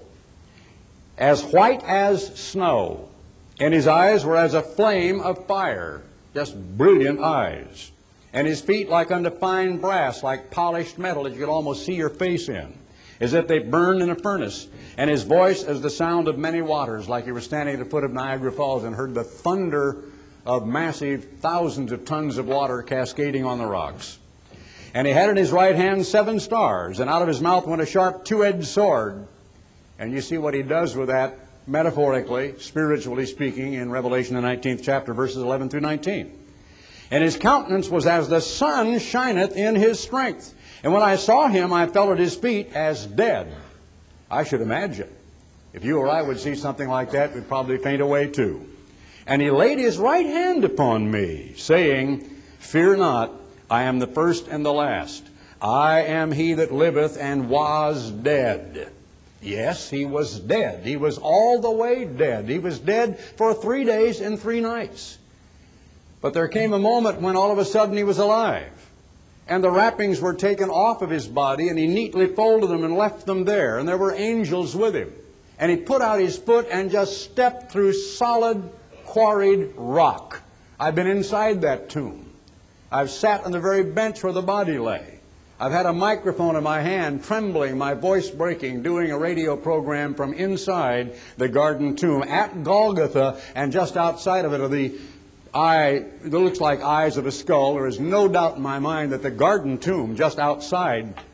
as white as snow, and his eyes were as a flame of fire, just brilliant eyes, and his feet like unto fine brass, like polished metal that you could almost see your face in, as if they burned in a furnace, and his voice as the sound of many waters, like he was standing at the foot of Niagara Falls and heard the thunder of massive thousands of tons of water cascading on the rocks. And he had in his right hand 7 stars, and out of his mouth went a sharp 2-edged sword. And you see what he does with that, metaphorically, spiritually speaking, in Revelation the 19th chapter, verses 11 through 19. And his countenance was as the sun shineth in his strength. And when I saw him, I fell at his feet as dead. I should imagine, if you or I would see something like that, we'd probably faint away too. And he laid his right hand upon me, saying, Fear not, I am the first and the last. I am he that liveth and was dead. Yes, he was dead. He was all the way dead. He was dead for 3 days and 3 nights. But there came a moment when all of a sudden he was alive. And the wrappings were taken off of his body, and he neatly folded them and left them there. And there were angels with him. And he put out his foot and just stepped through solid, quarried rock. I've been inside that tomb. I've sat on the very bench where the body lay. I've had a microphone in my hand, trembling, my voice breaking, doing a radio program from inside the garden tomb at Golgotha, and just outside of it are the eye, it looks like eyes of a skull. There is no doubt in my mind that the garden tomb just outside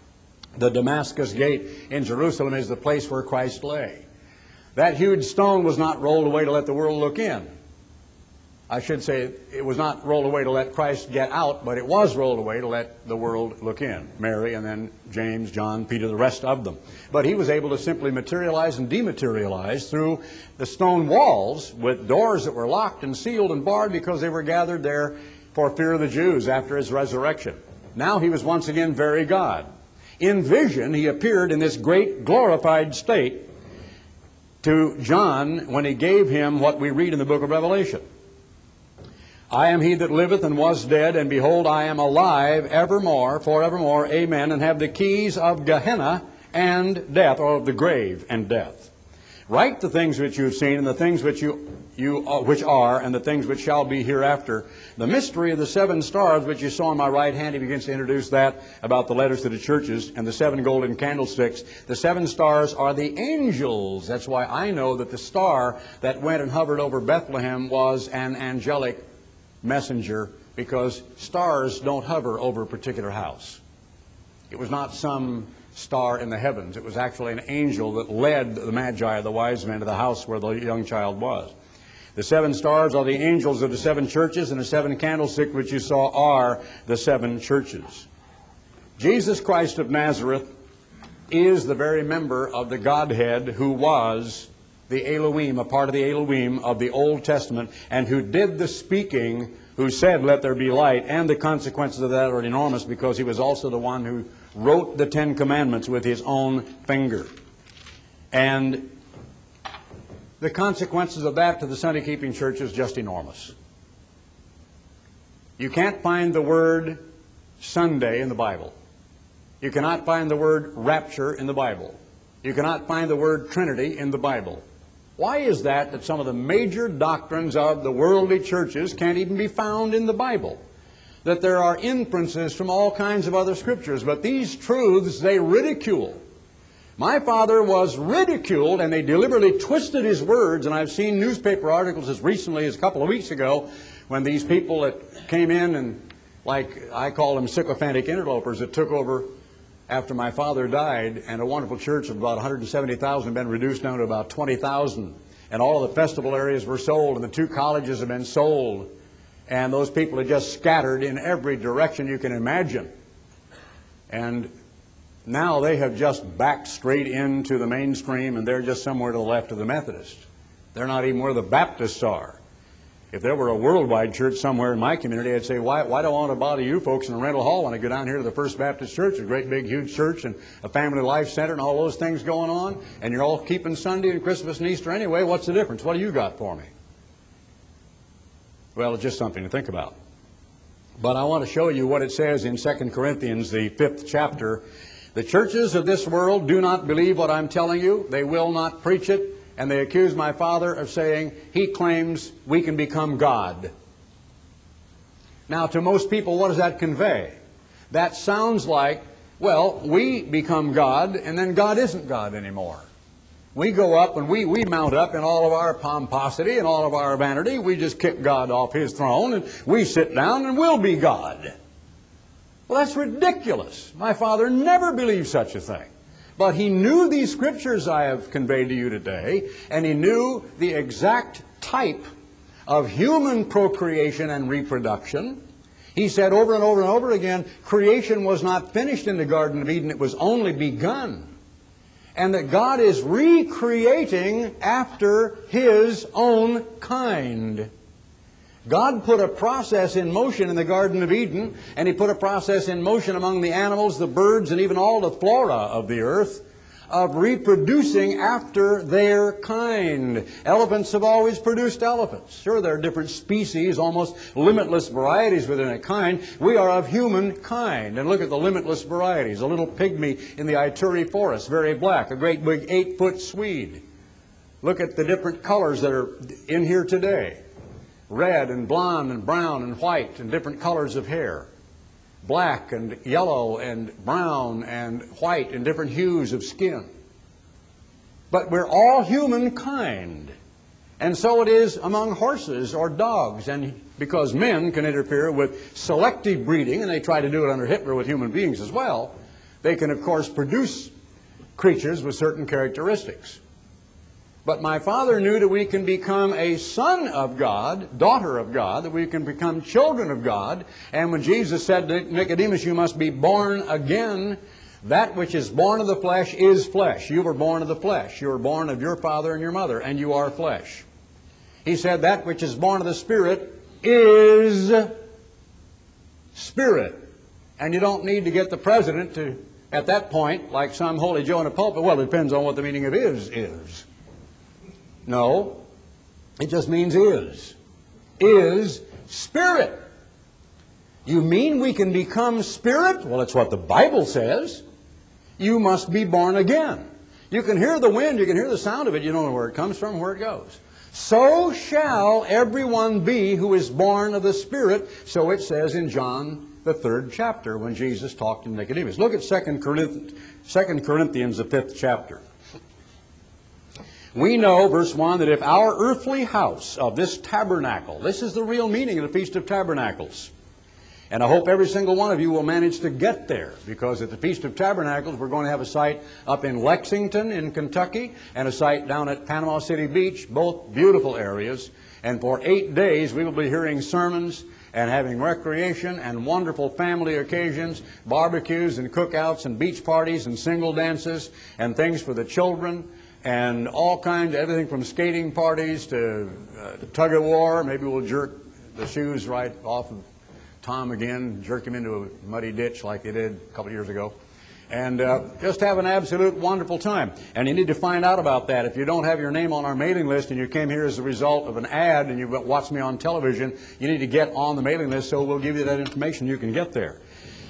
The Damascus Gate in Jerusalem is the place where Christ lay. That huge stone was not rolled away to let the world look in. I should say it was not rolled away to let Christ get out, but it was rolled away to let the world look in. Mary and then James, John, Peter, the rest of them. But he was able to simply materialize and dematerialize through the stone walls with doors that were locked and sealed and barred because they were gathered there for fear of the Jews after his resurrection. Now he was once again very God. In vision, he appeared in this great glorified state to John when he gave him what we read in the book of Revelation. I am he that liveth and was dead, and behold, I am alive evermore, forevermore, amen, and have the keys of Gehenna and death, or of the grave and death. Write the things which you have seen, and the things which which are, and the things which shall be hereafter. The mystery of the 7 stars which you saw on my right hand, he begins to introduce that about the letters to the churches, and the 7 golden candlesticks. The 7 stars are the angels. That's why I know that the star that went and hovered over Bethlehem was an angelic messenger, because stars don't hover over a particular house. It was not some star in the heavens. It was actually an angel that led the Magi, the wise men, to the house where the young child was. The 7 stars are the angels of the 7 churches, and the 7 candlesticks which you saw are the 7 churches. Jesus Christ of Nazareth is the very member of the Godhead who was the Elohim, a part of the Elohim of the Old Testament, and who did the speaking, who said, let there be light. And the consequences of that are enormous, because he was also the one who wrote the 10 Commandments with his own finger. And the consequences of that to the Sunday-keeping church is just enormous. You can't find the word Sunday in the Bible. You cannot find the word rapture in the Bible. You cannot find the word Trinity in the Bible. Why is that some of the major doctrines of the worldly churches can't even be found in the Bible? That there are inferences from all kinds of other scriptures, but these truths they ridicule. My father was ridiculed, and they deliberately twisted his words, and I've seen newspaper articles as recently as a couple of weeks ago when these people that came in and, like I call them, sycophantic interlopers that took over after my father died, and a wonderful church of about 170,000 had been reduced down to about 20,000. And all of the festival areas were sold, and the 2 colleges have been sold. And those people are just scattered in every direction you can imagine. And now they have just backed straight into the mainstream, and they're just somewhere to the left of the Methodists. They're not even where the Baptists are. If there were a worldwide church somewhere in my community, I'd say, why do I want to bother you folks in a rental hall when I go down here to the First Baptist Church, a great big huge church and a family life center and all those things going on, and you're all keeping Sunday and Christmas and Easter anyway, what's the difference? What do you got for me? Well, it's just something to think about. But I want to show you what it says in 2 Corinthians, the 5th chapter. The churches of this world do not believe what I'm telling you. They will not preach it. And they accuse my father of saying he claims we can become God. Now, to most people, what does that convey? That sounds like, well, we become God, and then God isn't God anymore. We go up and we mount up in all of our pomposity and all of our vanity. We just kick God off his throne, and we sit down and we'll be God. Well, that's ridiculous. My father never believed such a thing. But he knew these scriptures I have conveyed to you today, and he knew the exact type of human procreation and reproduction. He said over and over and over again, creation was not finished in the Garden of Eden, it was only begun. And that God is recreating after his own kind. God put a process in motion in the Garden of Eden, and he put a process in motion among the animals, the birds, and even all the flora of the earth, of reproducing after their kind. Elephants have always produced elephants. Sure, there are different species, almost limitless varieties within a kind. We are of human kind. And look at the limitless varieties. A little pygmy in the Ituri forest, very black. A great big 8-foot Swede. Look at the different colors that are in here today. Red and blonde and brown and white and different colors of hair. Black and yellow and brown and white and different hues of skin. But we're all humankind. And so it is among horses or dogs. And because men can interfere with selective breeding, and they try to do it under Hitler with human beings as well, They can, of course, produce creatures with certain characteristics. But my Father knew that we can become a son of God, daughter of God, that we can become children of God. And when Jesus said to Nicodemus, you must be born again, that which is born of the flesh is flesh. You were born of the flesh. You were born of your father and your mother, and you are flesh. He said that which is born of the Spirit is spirit. And you don't need to get the president to, at that point, like some holy Joe in a pulpit, well, it depends on what the meaning of is. No, it just means is. Is spirit. You mean we can become spirit? Well, it's what the Bible says. You must be born again. You can hear the wind, you can hear the sound of it, you don't know where it comes from, where it goes. So shall everyone be who is born of the Spirit, so it says in John, the 3rd chapter, when Jesus talked to Nicodemus. Look at 2 Corinthians, the 5th chapter. We know, verse 1, that if our earthly house of this tabernacle, this is the real meaning of the Feast of Tabernacles. And I hope every single one of you will manage to get there, because at the Feast of Tabernacles we're going to have a site up in Lexington in Kentucky and a site down at Panama City Beach, both beautiful areas. And for 8 days we will be hearing sermons and having recreation and wonderful family occasions, barbecues and cookouts and beach parties and single dances and things for the children and all kinds, everything from skating parties to tug of war. Maybe we'll jerk the shoes right off of Tom again, jerk him into a muddy ditch like they did a couple of years ago. And just have an absolute wonderful time. And you need to find out about that. If you don't have your name on our mailing list and you came here as a result of an ad and you watched me on television, you need to get on the mailing list, so we'll give you that information. You can get there.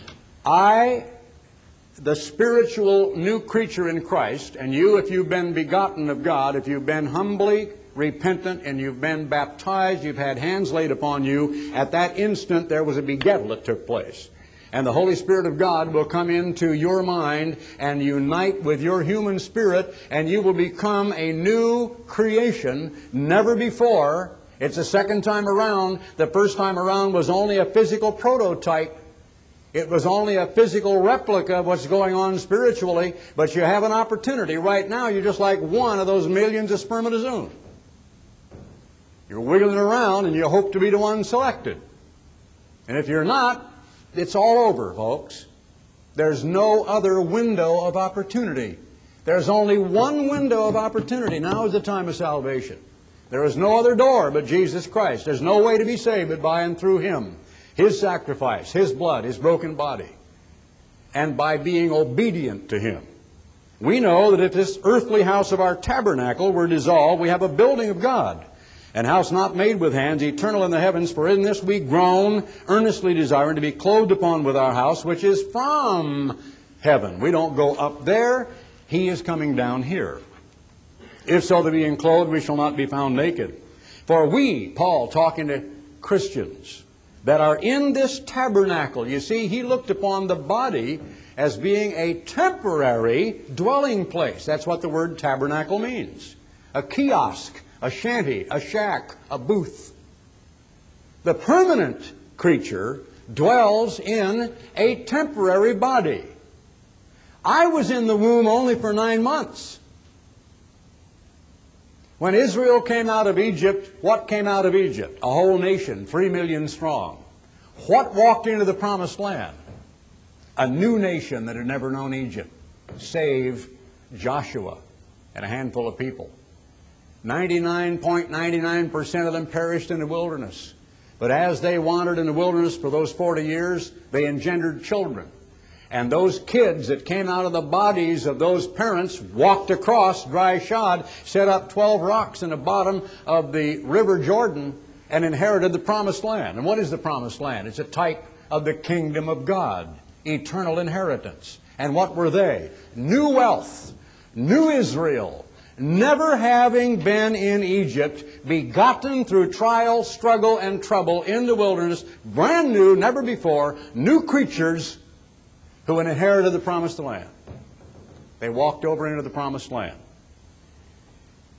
The spiritual new creature in Christ, and you, if you've been begotten of God, if you've been humbly repentant and you've been baptized, you've had hands laid upon you, at that instant there was a begettal that took place. And the Holy Spirit of God will come into your mind and unite with your human spirit, and you will become a new creation, never before. It's the second time around. The first time around was only a physical prototype. It was only a physical replica of what's going on spiritually, but you have an opportunity. Right now, you're just like one of those millions of spermatozoons. You're wiggling around and you hope to be the one selected. And if you're not, it's all over, folks. There's no other window of opportunity. There's only one window of opportunity. Now is the time of salvation. There is no other door but Jesus Christ. There's no way to be saved but by and through Him. His sacrifice, His blood, His broken body, and by being obedient to Him. We know that if this earthly house of our tabernacle were dissolved, we have a building of God, an house not made with hands, eternal in the heavens, for in this we groan, earnestly desiring to be clothed upon with our house, which is from heaven. We don't go up there, He is coming down here. If so, to being clothed, we shall not be found naked. For we, Paul, talking to Christians that are in this tabernacle, you see, he looked upon the body as being a temporary dwelling place. That's what the word tabernacle means. A kiosk, a shanty, a shack, a booth. The permanent creature dwells in a temporary body. I was in the womb only for 9 months. When Israel came out of Egypt, what came out of Egypt? A whole nation, 3 million strong. What walked into the promised land? A new nation that had never known Egypt, save Joshua and a handful of people. 99.99% of them perished in the wilderness. But as they wandered in the wilderness for those 40 years, they engendered children. And those kids that came out of the bodies of those parents walked across dry shod, set up 12 rocks in the bottom of the river Jordan, and inherited the promised land. And what is the promised land? It's a type of the kingdom of God, eternal inheritance. And what were they? New wealth, new Israel, never having been in Egypt, begotten through trial, struggle, and trouble in the wilderness, brand new, never before, new creatures who inherited the promised land. They walked over into the promised land.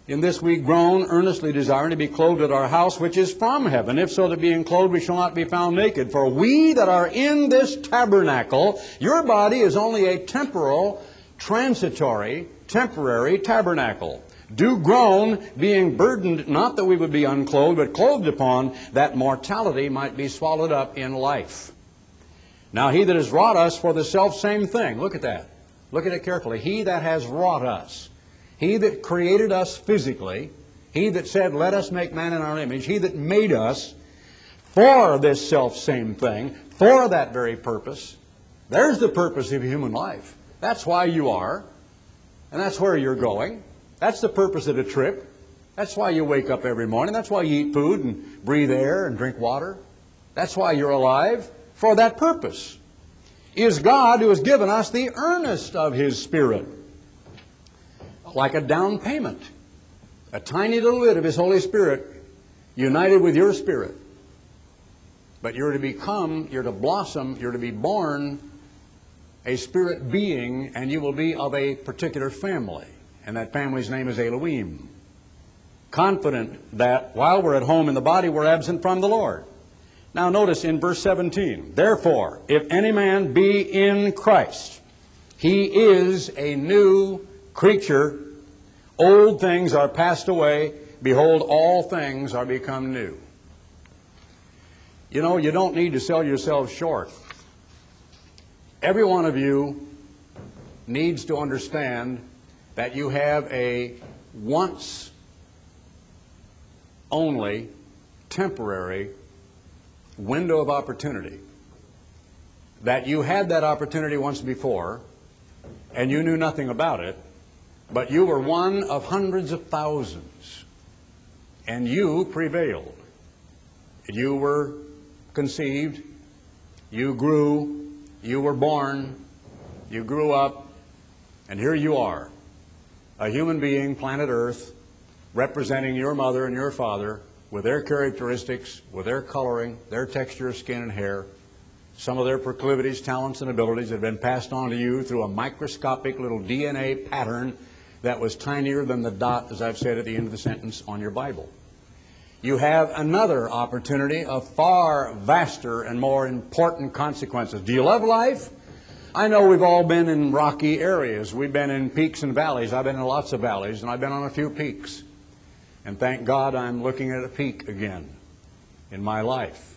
In this we groan, earnestly desiring to be clothed with our house which is from heaven. If so, that being clothed we shall not be found naked. For we that are in this tabernacle, your body is only a temporal, transitory, temporary tabernacle. Do groan, being burdened, not that we would be unclothed, but clothed upon, that mortality might be swallowed up in life. Now he that has wrought us for the selfsame thing, look at that. Look at it carefully. He that has wrought us. He that created us physically, He that said, let us make man in our image, He that made us for this self-same thing, for that very purpose. There's the purpose of human life. That's why you are, and that's where you're going. That's the purpose of the trip. That's why you wake up every morning. That's why you eat food and breathe air and drink water. That's why you're alive, for that purpose. Is God who has given us the earnest of His Spirit. Like a down payment. A tiny little bit of His Holy Spirit united with your spirit. But you're to become, you're to blossom, you're to be born a spirit being, and you will be of a particular family. And that family's name is Elohim. Confident that while we're at home in the body, we're absent from the Lord. Now notice in verse 17, therefore, if any man be in Christ, he is a new creature. Old things are passed away. Behold, all things are become new. You know, you don't need to sell yourself short. Every one of you needs to understand that you have a once only temporary window of opportunity. That you had that opportunity once before and you knew nothing about it, but you were one of hundreds of thousands and you prevailed. You were conceived, you grew, you were born, you grew up, and here you are, a human being, planet Earth, representing your mother and your father with their characteristics, with their coloring, their texture of skin and hair, some of their proclivities, talents, and abilities that have been passed on to you through a microscopic little DNA pattern that was tinier than the dot, as I've said at the end of the sentence, on your Bible. You have another opportunity of far vaster and more important consequences. Do you love life? I know we've all been in rocky areas. We've been in peaks and valleys. I've been in lots of valleys, and I've been on a few peaks. And thank God I'm looking at a peak again in my life.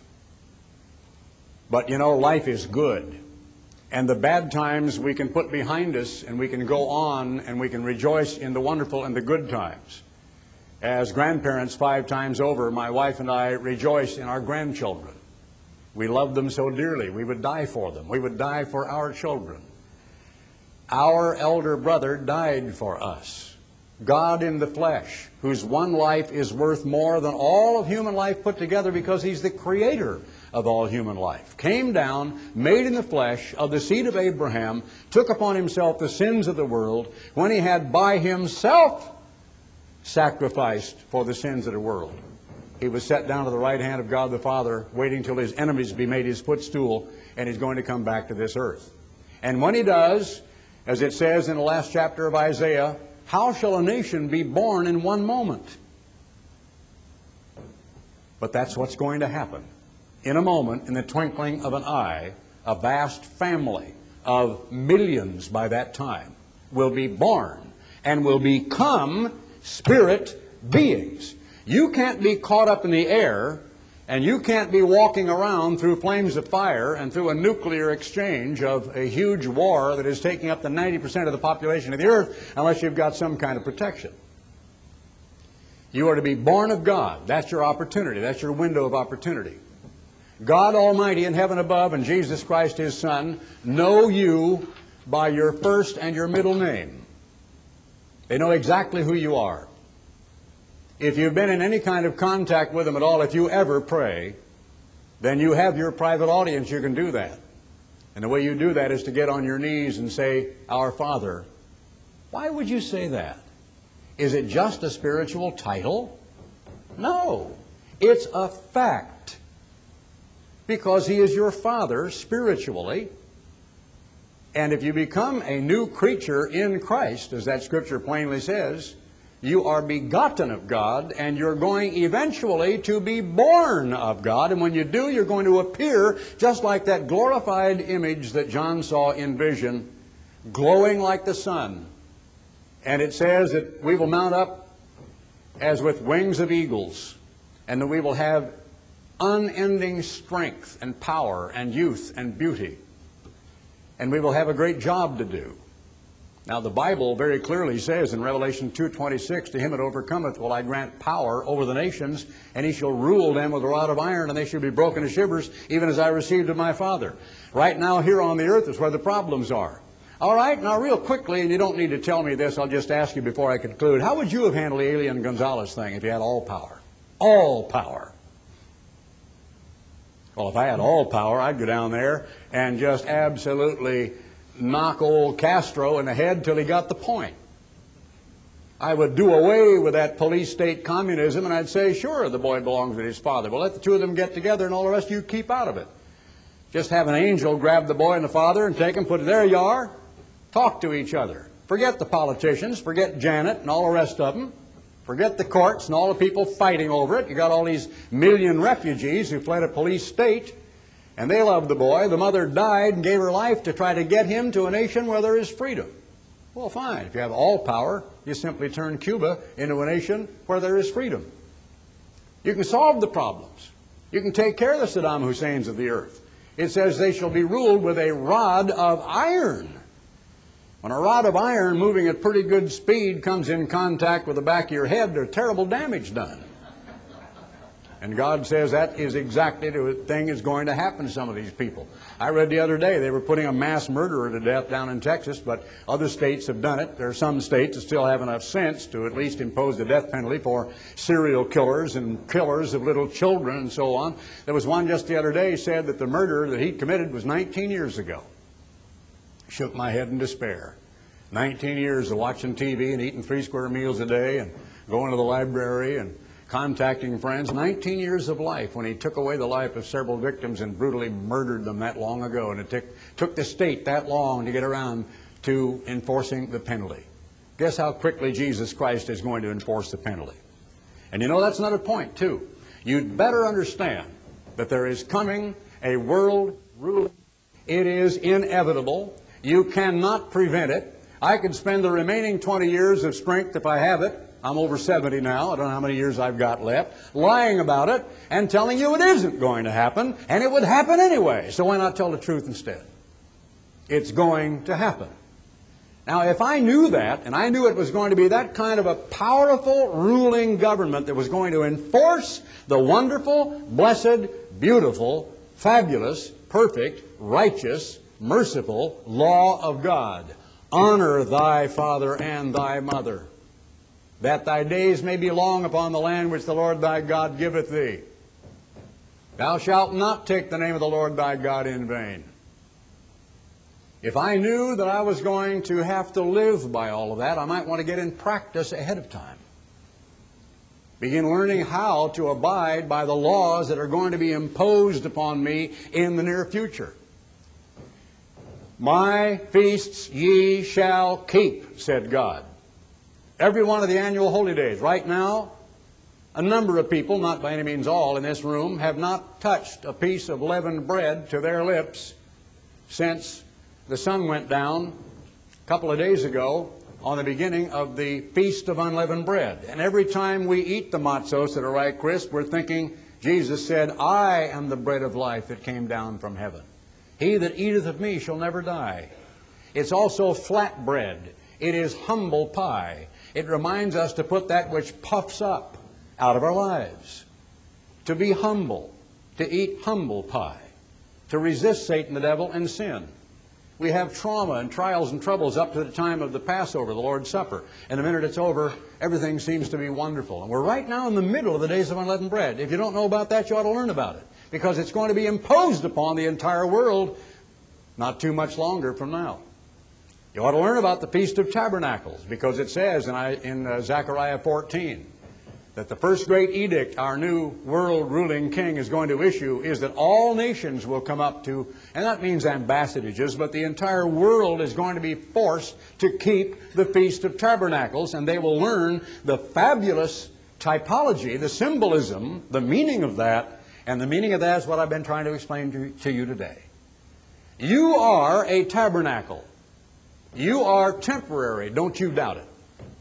But you know, life is good. And the bad times we can put behind us, and we can go on, and we can rejoice in the wonderful and the good times. As grandparents 5 times over, my wife and I rejoice in our grandchildren. We love them so dearly. We would die for them. We would die for our children. Our elder brother died for us. God in the flesh, whose one life is worth more than all of human life put together because He's the creator of all human life, came down, made in the flesh of the seed of Abraham, took upon Himself the sins of the world when He had by Himself sacrificed for the sins of the world. He was set down to the right hand of God the Father, waiting till His enemies be made His footstool, and He's going to come back to this earth. And when He does, as it says in the last chapter of Isaiah, how shall a nation be born in one moment? But that's what's going to happen. In a moment, in the twinkling of an eye, a vast family of millions by that time will be born and will become spirit beings. You can't be caught up in the air, and you can't be walking around through flames of fire and through a nuclear exchange of a huge war that is taking up to 90% of the population of the earth unless you've got some kind of protection. You are to be born of God. That's your opportunity. That's your window of opportunity. God Almighty in heaven above and Jesus Christ His Son know you by your first and your middle name. They know exactly who you are. If you've been in any kind of contact with them at all, if you ever pray, then you have your private audience. You can do that. And the way you do that is to get on your knees and say, Our Father. Why would you say that? Is it just a spiritual title? No. It's a fact. Because He is your Father spiritually. And if you become a new creature in Christ, as that Scripture plainly says, You are begotten of God, and you're going eventually to be born of God. And when you do, you're going to appear just like that glorified image that John saw in vision, glowing like the sun. And it says that we will mount up as with wings of eagles, and that we will have unending strength and power and youth and beauty. And we will have a great job to do. Now, the Bible very clearly says in Revelation 2:26, to him that overcometh will I grant power over the nations, and he shall rule them with a rod of iron, and they shall be broken to shivers, even as I received of my Father. Right now, here on the earth is where the problems are. All right, now real quickly, and you don't need to tell me this, I'll just ask you before I conclude, how would you have handled the Elian Gonzalez thing if you had all power? All power. Well, if I had all power, I'd go down there and just absolutely knock old Castro in the head till he got the point. I would do away with that police state communism, and I'd say, sure, the boy belongs with his father. Well, let the two of them get together, and all the rest of you keep out of it. Just have an angel grab the boy and the father and take them, put it there you are, talk to each other. Forget the politicians, forget Janet and all the rest of them. Forget the courts and all the people fighting over it. You got all these million refugees who fled a police state, and they loved the boy. The mother died and gave her life to try to get him to a nation where there is freedom. Well, fine. If you have all power, you simply turn Cuba into a nation where there is freedom. You can solve the problems. You can take care of the Saddam Husseins of the earth. It says they shall be ruled with a rod of iron. When a rod of iron moving at pretty good speed comes in contact with the back of your head, there's terrible damage done. And God says that is exactly the thing that's going to happen to some of these people. I read the other day they were putting a mass murderer to death down in Texas, but other states have done it. There are some states that still have enough sense to at least impose the death penalty for serial killers and killers of little children and so on. There was one just the other day said that the murder that he committed was 19 years ago. Shook my head in despair. 19 years of watching TV and eating 3 square meals a day and going to the library and contacting friends. 19 years of life when he took away the life of several victims and brutally murdered them that long ago. And it took the state that long to get around to enforcing the penalty. Guess how quickly Jesus Christ is going to enforce the penalty. And you know, that's another point too. You'd better understand that there is coming a world ruling. It is inevitable. You cannot prevent it. I could spend the remaining 20 years of strength if I have it. I'm over 70 now. I don't know how many years I've got left. Lying about it and telling you it isn't going to happen, and it would happen anyway. So why not tell the truth instead? It's going to happen. Now, if I knew that, and I knew it was going to be that kind of a powerful ruling government that was going to enforce the wonderful, blessed, beautiful, fabulous, perfect, righteous, merciful law of God. Honor thy father and thy mother, that thy days may be long upon the land which the Lord thy God giveth thee. Thou shalt not take the name of the Lord thy God in vain. If I knew that I was going to have to live by all of that, I might want to get in practice ahead of time. Begin learning how to abide by the laws that are going to be imposed upon me in the near future. My feasts ye shall keep, said God. Every one of the annual holy days. Right now, a number of people, not by any means all in this room, have not touched a piece of leavened bread to their lips since the sun went down a couple of days ago on the beginning of the Feast of Unleavened Bread. And every time we eat the matzos that are right crisp, we're thinking, Jesus said, I am the bread of life that came down from heaven. He that eateth of me shall never die. It's also flat bread. It is humble pie. It reminds us to put that which puffs up out of our lives. To be humble. To eat humble pie. To resist Satan, the devil, and sin. We have trauma and trials and troubles up to the time of the Passover, the Lord's Supper. And the minute it's over, everything seems to be wonderful. And we're right now in the middle of the days of unleavened bread. If you don't know about that, you ought to learn about it. Because it's going to be imposed upon the entire world not too much longer from now. You ought to learn about the Feast of Tabernacles, because it says in Zechariah 14 that the first great edict our new world ruling king is going to issue is that all nations will come up to, and that means ambassadorages, but the entire world is going to be forced to keep the Feast of Tabernacles, and they will learn the fabulous typology, the symbolism, the meaning of that, and the meaning of that is what I've been trying to explain to you today. You are a tabernacle. You are temporary. Don't you doubt it.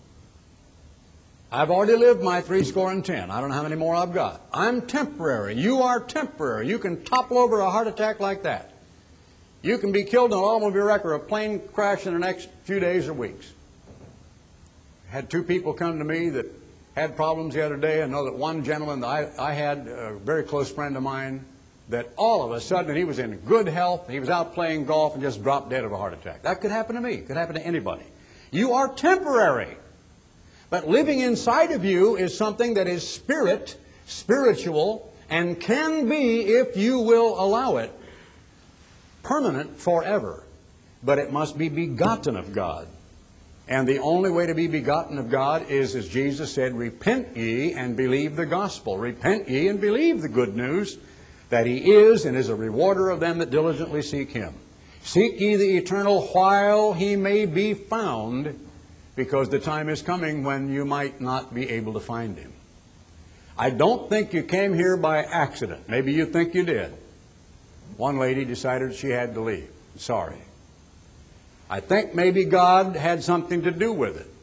I've already lived my 70. I don't know how many more I've got. I'm temporary. You are temporary. You can topple over a heart attack like that. You can be killed in an automobile wreck or a plane crash in the next few days or weeks. I had 2 people come to me that had problems the other day. I know that one gentleman that I had, a very close friend of mine, that all of a sudden he was in good health. He was out playing golf and just dropped dead of a heart attack. That could happen to me. It could happen to anybody. You are temporary. But living inside of you is something that is spiritual, and can be, if you will allow it, permanent forever. But it must be begotten of God. And the only way to be begotten of God is, as Jesus said, repent ye and believe the gospel. Repent ye and believe the good news that He is and is a rewarder of them that diligently seek Him. Seek ye the eternal while He may be found, because the time is coming when you might not be able to find Him. I don't think you came here by accident. Maybe you think you did. One lady decided she had to leave. Sorry. I think maybe God had something to do with it.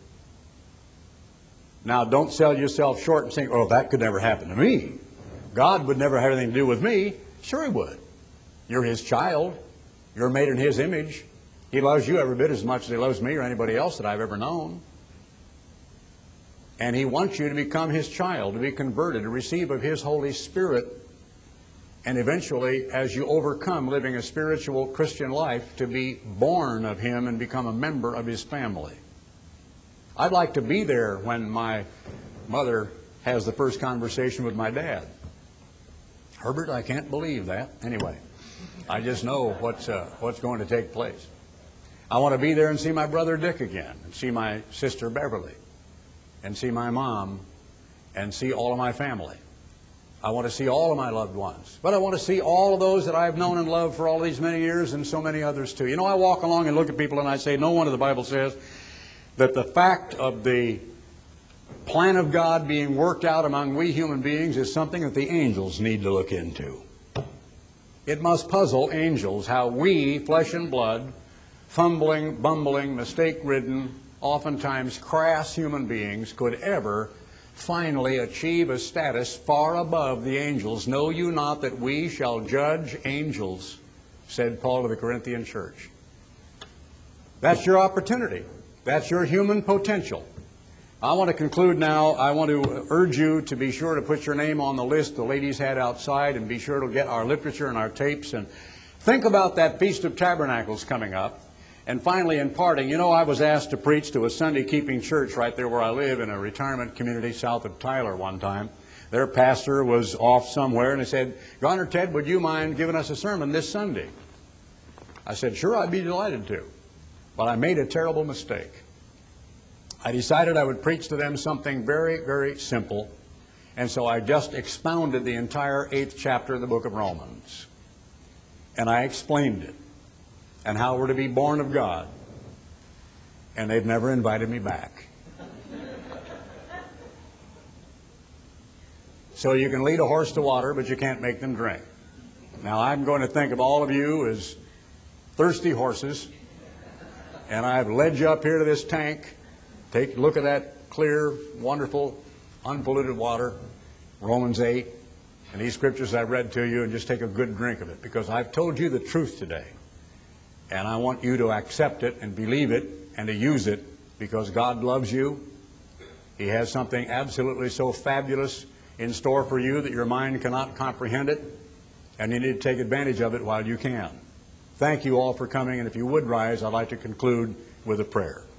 Now, don't sell yourself short and say, oh, that could never happen to me. God would never have anything to do with me. Sure He would. You're His child. You're made in His image. He loves you every bit as much as He loves me or anybody else that I've ever known. And He wants you to become His child, to be converted, to receive of His Holy Spirit, and eventually, as you overcome living a spiritual Christian life, to be born of Him and become a member of His family. I'd like to be there when my mother has the first conversation with my dad. Herbert, I can't believe that. Anyway, I just know what's going to take place. I want to be there and see my brother Dick again, and see my sister Beverly, and see my mom, and see all of my family. I want to see all of my loved ones. But I want to see all of those that I've known and loved for all these many years, and so many others too. You know, I walk along and look at people and I say, no wonder the Bible says that the fact of the plan of God being worked out among we human beings is something that the angels need to look into. It must puzzle angels how we, flesh and blood, fumbling, bumbling, mistake-ridden, oftentimes crass human beings could ever finally achieve a status far above the angels. Know you not that we shall judge angels, said Paul to the Corinthian church. That's your opportunity. That's your human potential. I want to conclude now. I want to urge you to be sure to put your name on the list the ladies had outside, and be sure to get our literature and our tapes, and think about that Feast of Tabernacles coming up. And finally, in parting, you know, I was asked to preach to a Sunday-keeping church right there where I live in a retirement community south of Tyler one time. Their pastor was off somewhere, and he said, Governor Ted, would you mind giving us a sermon this Sunday? I said, sure, I'd be delighted to. But I made a terrible mistake. I decided I would preach to them something very, very simple. And so I just expounded the entire 8th chapter of the book of Romans. And I explained it, and how we're to be born of God. And they've never invited me back. So you can lead a horse to water, but you can't make them drink. Now I'm going to think of all of you as thirsty horses, and I've led you up here to this tank. Take a look at that clear, wonderful, unpolluted water, Romans 8, and these scriptures I've read to you, and just take a good drink of it, because I've told you the truth today. And I want you to accept it and believe it and to use it, because God loves you. He has something absolutely so fabulous in store for you that your mind cannot comprehend it, and you need to take advantage of it while you can. Thank you all for coming, and if you would rise, I'd like to conclude with a prayer.